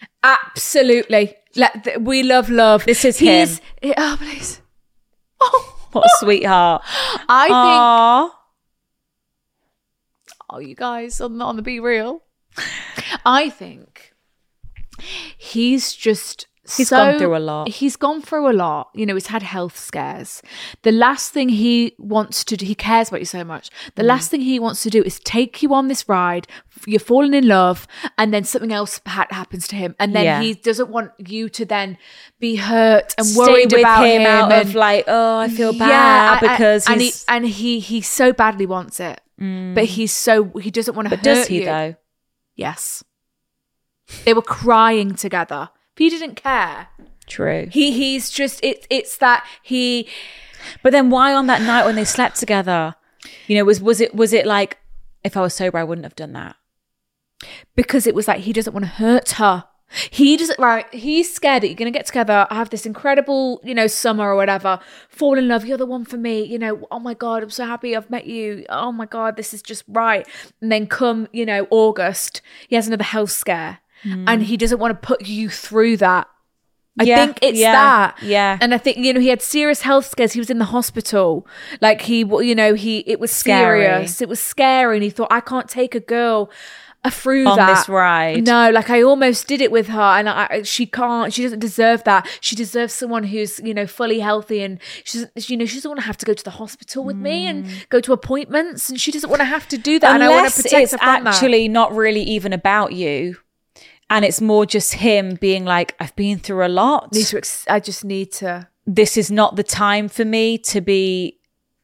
Absolutely. Let th- we love love. This is He's, him. Oh, please. Oh, what a sweetheart. I Aww. think. Oh, you guys, on the, on the Be Real. I think he's just He's so, gone through a lot. He's gone through a lot. You know, he's had health scares. The last thing he wants to do, he cares about you so much. The Mm. last thing he wants to do is take you on this ride. You're falling in love, and then something else ha- happens to him, and then Yeah. he doesn't want you to then be hurt and Stay worried with about him, him. out and, of like, oh, I feel bad Yeah, I- I- because and he he's. and he he so badly wants it, but he's so he doesn't want to. but hurt does he you. though? Yes, they were crying together. But he didn't care. True. He he's just it. It's that he. But then why on that night when they slept together? You know, was was it was it like, if I was sober, I wouldn't have done that? Because it was like he doesn't want to hurt her. He doesn't like. He's scared that you're gonna get together, have this incredible, you know, summer or whatever, fall in love. You're the one for me. You know. Oh my god, I'm so happy I've met you. Oh my god, this is just right. And then come, you know, August, he has another health scare, and he doesn't want to put you through that. I Yeah, think it's yeah, that. yeah. And I think, you know, he had serious health scares. He was in the hospital. Like he, you know, he, it was Scary. serious. It was scary. And he thought, I can't take a girl uh, through On that. this ride. No, like I almost did it with her, and I, she can't, she doesn't deserve that. She deserves someone who's, you know, fully healthy, and she's, you know, she doesn't want to have to go to the hospital with me and go to appointments, and she doesn't want to have to do that. and I want Unless to protect it's her from that. actually not really even about you. And it's more just him being like, I've been through a lot. Need to ex- I just need to. This is not the time for me to be.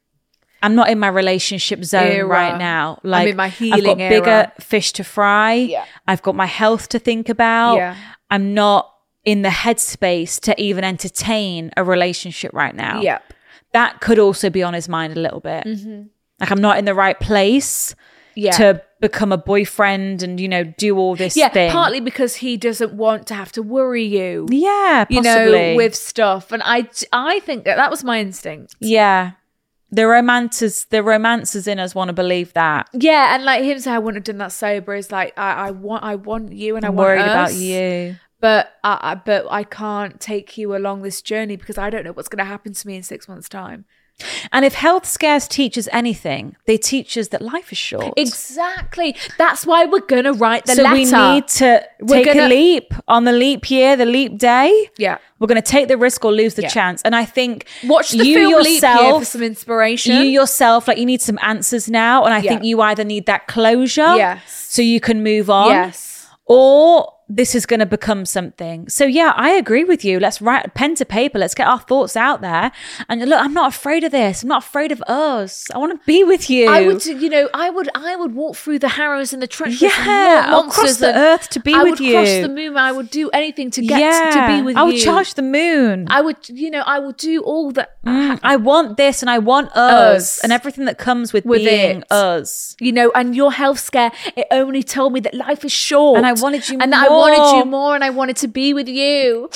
I'm not in my relationship zone Era. right now. I'm Like in my I've healing got bigger era. fish to fry. Yeah. I've got my health to think about. Yeah. I'm not in the headspace to even entertain a relationship right now. Yep. That could also be on his mind a little bit. Like I'm not in the right place Yeah. to become a boyfriend and, you know, do all this Yeah, thing. partly because he doesn't want to have to worry you. Yeah, You possibly. know, with stuff. And I, I think that that was my instinct. Yeah. The romances, the romances in us want to believe that. Yeah, and like him saying I wouldn't have done that sober is like I, I want I want you and I I'm want worried us, about you. but I, I but I can't take you along this journey because I don't know what's going to happen to me in six months' time. And if health scares teach us anything, they teach us that life is short. Exactly. That's why we're gonna write the so letter. we need to We're take a gonna- leap on the leap year, the leap day. Yeah. We're going to take the risk or lose the Yeah. chance. And I think Watch the you film Leap Year yourself, for some inspiration. You yourself, like you need some answers now. And I Yeah. think you either need that closure Yes. so you can move on. Yes. Or this is going to become something. So yeah, I agree with you. Let's write pen to paper. Let's get our thoughts out there. And look, I'm not afraid of this. I'm not afraid of us. I want to be with you. I would, you know, I would, I would walk through the harrows and the trenches. Yeah, and I'll monsters cross the and earth to be I with would cross you. the moon. I would do anything to get yeah, to be with I would you. charge the moon. I would, you know, I would do all that. Mm, I want this and I want us, Us. and everything that comes with, With being it. us. You know, and your health scare, it only told me that life is short. And I wanted you and that I wanted more. you more and I wanted to be with you.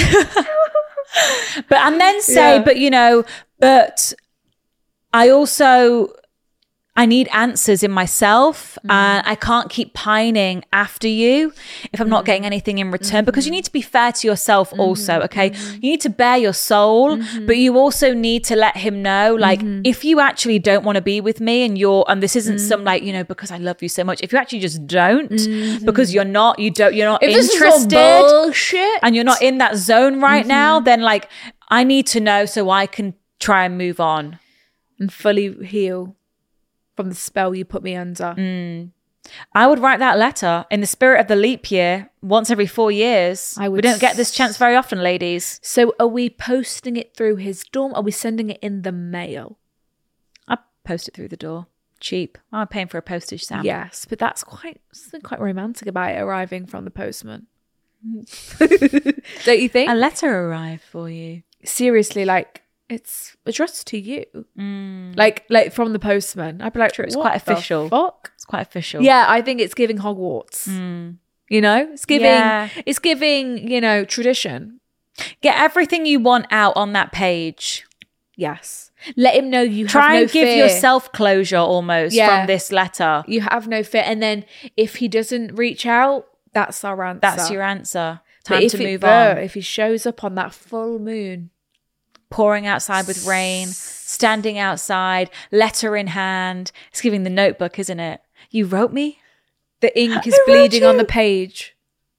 But and then say, Yeah. but you know, but I also I need answers in myself, Mm. and I can't keep pining after you if I'm not getting anything in return, because you need to be fair to yourself also, okay? You need to bear your soul, but you also need to let him know, like, if you actually don't want to be with me and you're, and this isn't some like, you know, because I love you so much, if you actually just don't, because you're not, you don't, you're not If this is all interested bullshit, and you're not in that zone right now, then like, I need to know so I can try and move on. and fully heal from the spell you put me under. I would write that letter in the spirit of the leap year once every four years. I would we don't get this chance very often, ladies. So are we posting it through his dorm? Are we sending it in the mail? I post it through the door. Cheap. I'm paying for a postage stamp. Yes, but that's quite something quite romantic about it arriving from the postman. Don't you think? A letter arrived for you. Seriously, like it's addressed to you, like like from the postman. I'd be like, True, it's "What quite the official. Fuck. It's quite official. Yeah, I think it's giving Hogwarts. You know, it's giving. Yeah. It's giving. You know, tradition. Get everything you want out on that page. Yes. Let him know you Try have no and give fear. yourself closure almost Yeah. from this letter. You have no fear, and then if he doesn't reach out, that's our answer. That's your answer. But Time if to it- move but on. If he shows up on that full moon, Pouring outside with rain, standing outside, letter in hand. It's giving the notebook, isn't it? You wrote me? The ink is I wrote bleeding on you. the page.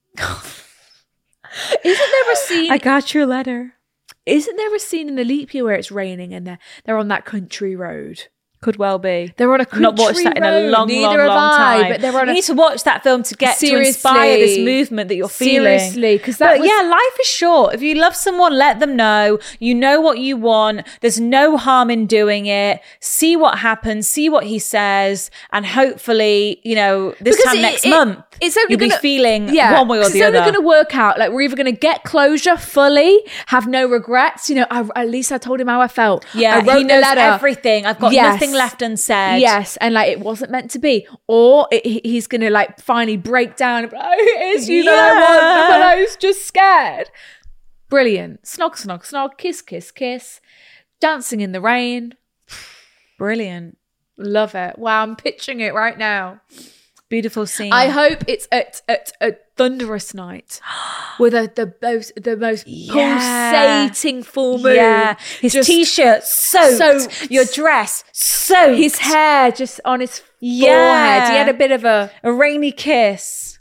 Isn't there a scene? I got your letter. Isn't there a scene in the leap year where it's raining and they're they're on that country road? Could well be. They're on a I've country not watched that in a road. long, Neither long, long have I, time. but they're on you a- need to watch that film to get to inspire this Seriously. movement that you're feeling. Seriously, 'cause that But was- yeah, life is short. If you love someone, let them know. You know what you want. There's no harm in doing it. See what happens. See what he says, and hopefully, you know, this Because time it- next it- month, it's only you'll gonna, be feeling yeah, one way or 'cause the it's other. only going to work out. Like we're either going to get closure fully, have no regrets. You know, I, at least I told him how I felt. yeah, I wrote he the knows letter. everything. I've got Yes. nothing left unsaid. Yes, and like it wasn't meant to be, or it, he- he's gonna like finally break down and be like, oh, it is you that I want, but I was just scared. Brilliant. Snog, snog, snog, kiss, kiss, kiss. Dancing in the rain. Brilliant. Love it. Wow, I'm pitching it right now. Beautiful scene. I hope it's at, at a thunderous night with a, the most the most Yeah. pulsating full moon. Yeah, his Just t-shirt soaked, soaked. your dress soaked, his hair just on his Yeah. forehead. He had a bit of a a rainy kiss,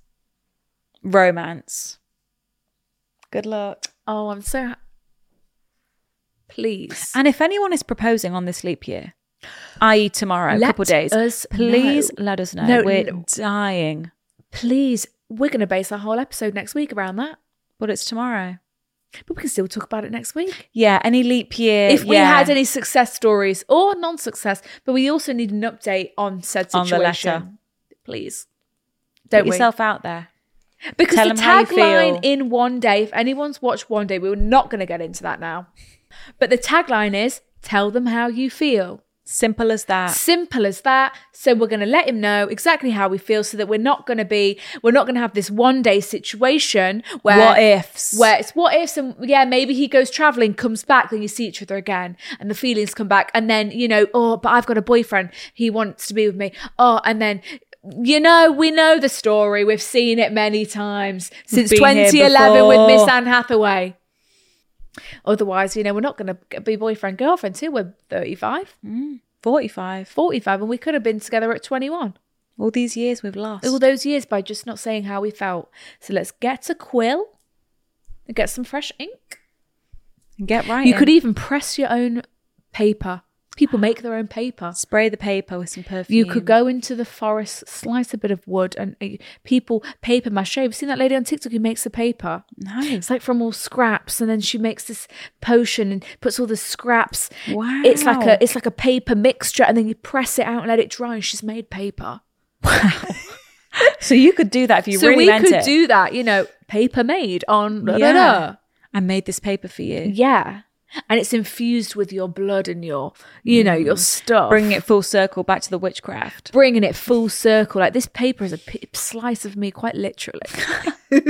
romance. Good luck. oh, I'm so ha- please. And if anyone is proposing on this leap year, that is tomorrow, a Let couple of days, us please know. let us know. No, We're no. dying, Please, we're going to base our whole episode next week around that. but it's tomorrow. But we can still talk about it next week. Yeah, any leap year. If we yeah. had any success stories or non-success, but we also need an update on said On the situation. letter. Please. Put Don't we? yourself out there. Because Tell the 'em how you tagline feel. in One Day, if anyone's watched One Day, we were not going to get into that now. But the tagline is, tell them how you feel. Simple as that. Simple as that. So we're going to let him know exactly how we feel so that we're not going to be, we're not going to have this one day situation where. What ifs? Where it's what ifs and yeah, maybe he goes traveling, comes back, then you see each other again and the feelings come back. And then, you know, oh, but I've got a boyfriend. He wants to be with me. Oh, and then, you know, we know the story. We've seen it many times since been here twenty eleven with before. Miss Anne Hathaway. Otherwise, you know, we're not going to be boyfriend, girlfriend till we're thirty-five, forty-five. forty-five, and we could have been together at twenty-one. All these years we've lost. All those years by just not saying how we felt. So let's get a quill and get some fresh ink. And get right. You could even press your own paper. People make their own paper. spray the paper with some perfume. You could go into the forest, slice a bit of wood, and uh, people paper mache. Have you seen that lady on TikTok who makes the paper? No. It's like from all scraps, and then she makes this potion and puts all the scraps. Wow. It's like a it's like a paper mixture, and then you press it out and let it dry, and she's made paper. So you could do that if you so really we meant could it. do that, you know, paper made on da, da, Yeah. da. I made this paper for you. Yeah. And it's infused with your blood and your, you know, your stuff. Bringing it full circle back to the witchcraft. Bringing it full circle. Like this paper is a p- slice of me, quite literally. your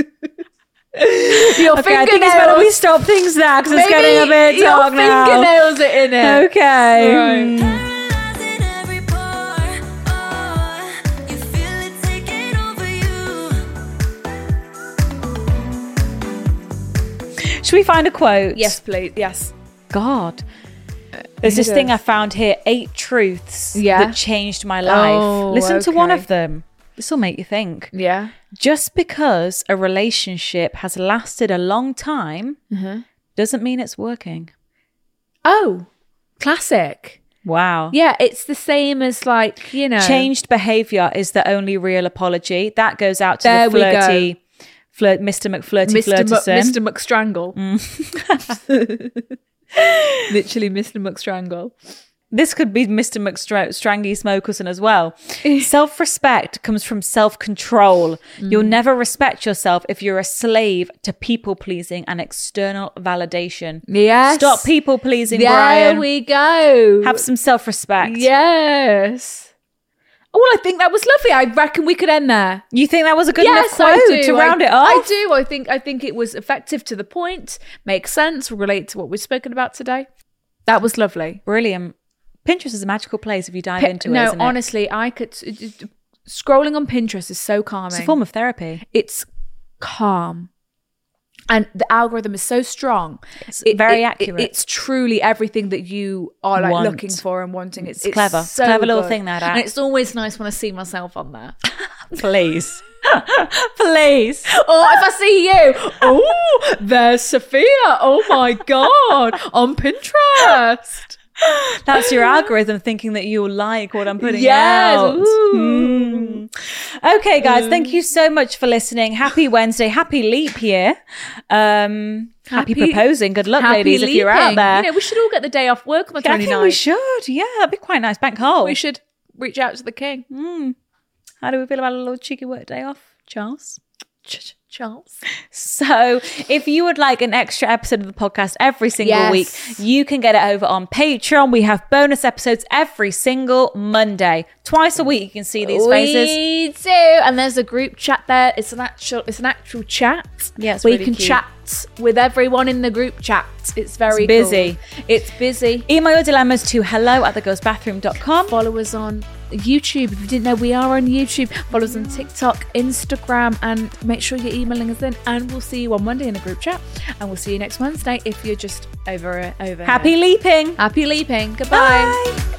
Okay, I think it's better we stop things now because it's Maybe getting a bit your dark now. fingernails are in it. Okay. Right. Paralyzing every pore. Oh, you feel it taking over you. Should we find a quote? Yes, please. Yes. God. There's this Yes. thing I found here, eight truths Yeah. that changed my life. Oh, Listen to one okay. of them. This will make you think. Yeah. Just because a relationship has lasted a long time Mm-hmm. doesn't mean it's working. Oh, classic. Wow. Yeah, it's the same as like, you know. Changed behavior is the only real apology. That goes out to There the we go. flirty, flirt, Mister McFlirty Mister M- Flirterson. Mister McStrangle. Mm. Literally Mister McStrangle. This could be Mister McStrangy Smokerson as well. Self-respect comes from self-control. Mm. You'll never respect yourself if you're a slave to people-pleasing and external validation. Yes. Stop people-pleasing, There Brian. we go. Have some self-respect. Yes. Oh, well, I think that was lovely. I reckon we could end there. You think that was a good Yes, enough I quote do. to round I, it off? I do. I think I think it was effective to the point, makes sense, relate to what we've spoken about today. That was lovely. Brilliant. Pinterest is a magical place if you dive Pi- into it, no, isn't it? honestly, I could. Scrolling on Pinterest is so calming. It's a form of therapy. It's calm. And the algorithm is so strong. It's very it, accurate. It, it's truly everything that you are like Want. looking for and wanting. It's, It's it's clever. So Clever little good. thing, that app. And it's always nice when I see myself on there. Please. Please. Or if I see you, oh, there's Sophia. Oh my God, on Pinterest. That's your algorithm thinking that you'll like what I'm putting Yes. out. Ooh. Mm. Okay, guys, thank you so much for listening. Happy Wednesday. Happy leap year. Um, happy, Happy- proposing. Good luck, Happy ladies, if you're out leaping. there. You know, we should all get the day off work on the I think we twenty-ninth. should. Yeah, that'd be quite nice. Bank hole. We should reach out to the king. Mm. How do we feel about a little cheeky work day off, Charles? Charles. So if you would like an extra episode of the podcast every single Yes. week, you can get it over on Patreon. We have bonus episodes every single Monday. Twice a week you can see these faces. We do, and there's a group chat there. It's an actual, it's an actual chat. Yeah, it's where really you can cute. chat with everyone in the group chat. It's very It's busy. cool. It's busy. Email your dilemmas to hello at the girls bathroom dot com. Follow us on YouTube. If you didn't know, we are on YouTube. Follow us on TikTok, Instagram, and make sure you're emailing us in. And we'll see you on Monday in the group chat. And we'll see you next Wednesday if you're just over over. Happy leaping. Happy leaping. Goodbye. Bye.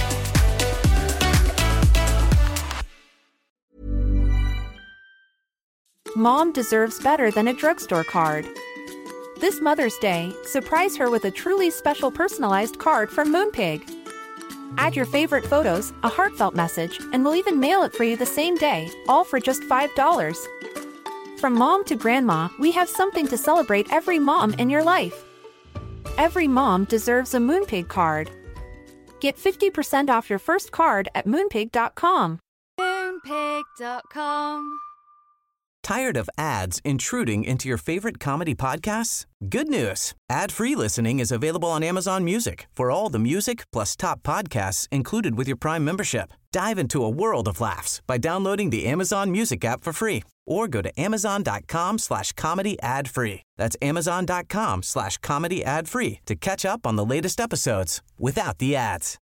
Mom deserves better than a drugstore card. This Mother's Day, surprise her with a truly special personalized card from Moonpig. Add your favorite photos, a heartfelt message, and we'll even mail it for you the same day, all for just five dollars. From mom to grandma, we have something to celebrate every mom in your life. Every mom deserves a Moonpig card. Get fifty percent off your first card at moonpig dot com. Moonpig dot com. Tired of ads intruding into your favorite comedy podcasts? Good news. Ad-free listening is available on Amazon Music for all the music plus top podcasts included with your Prime membership. Dive into a world of laughs by downloading the Amazon Music app for free or go to amazon.com slash comedy ad free. That's amazon.com slash comedy ad free to catch up on the latest episodes without the ads.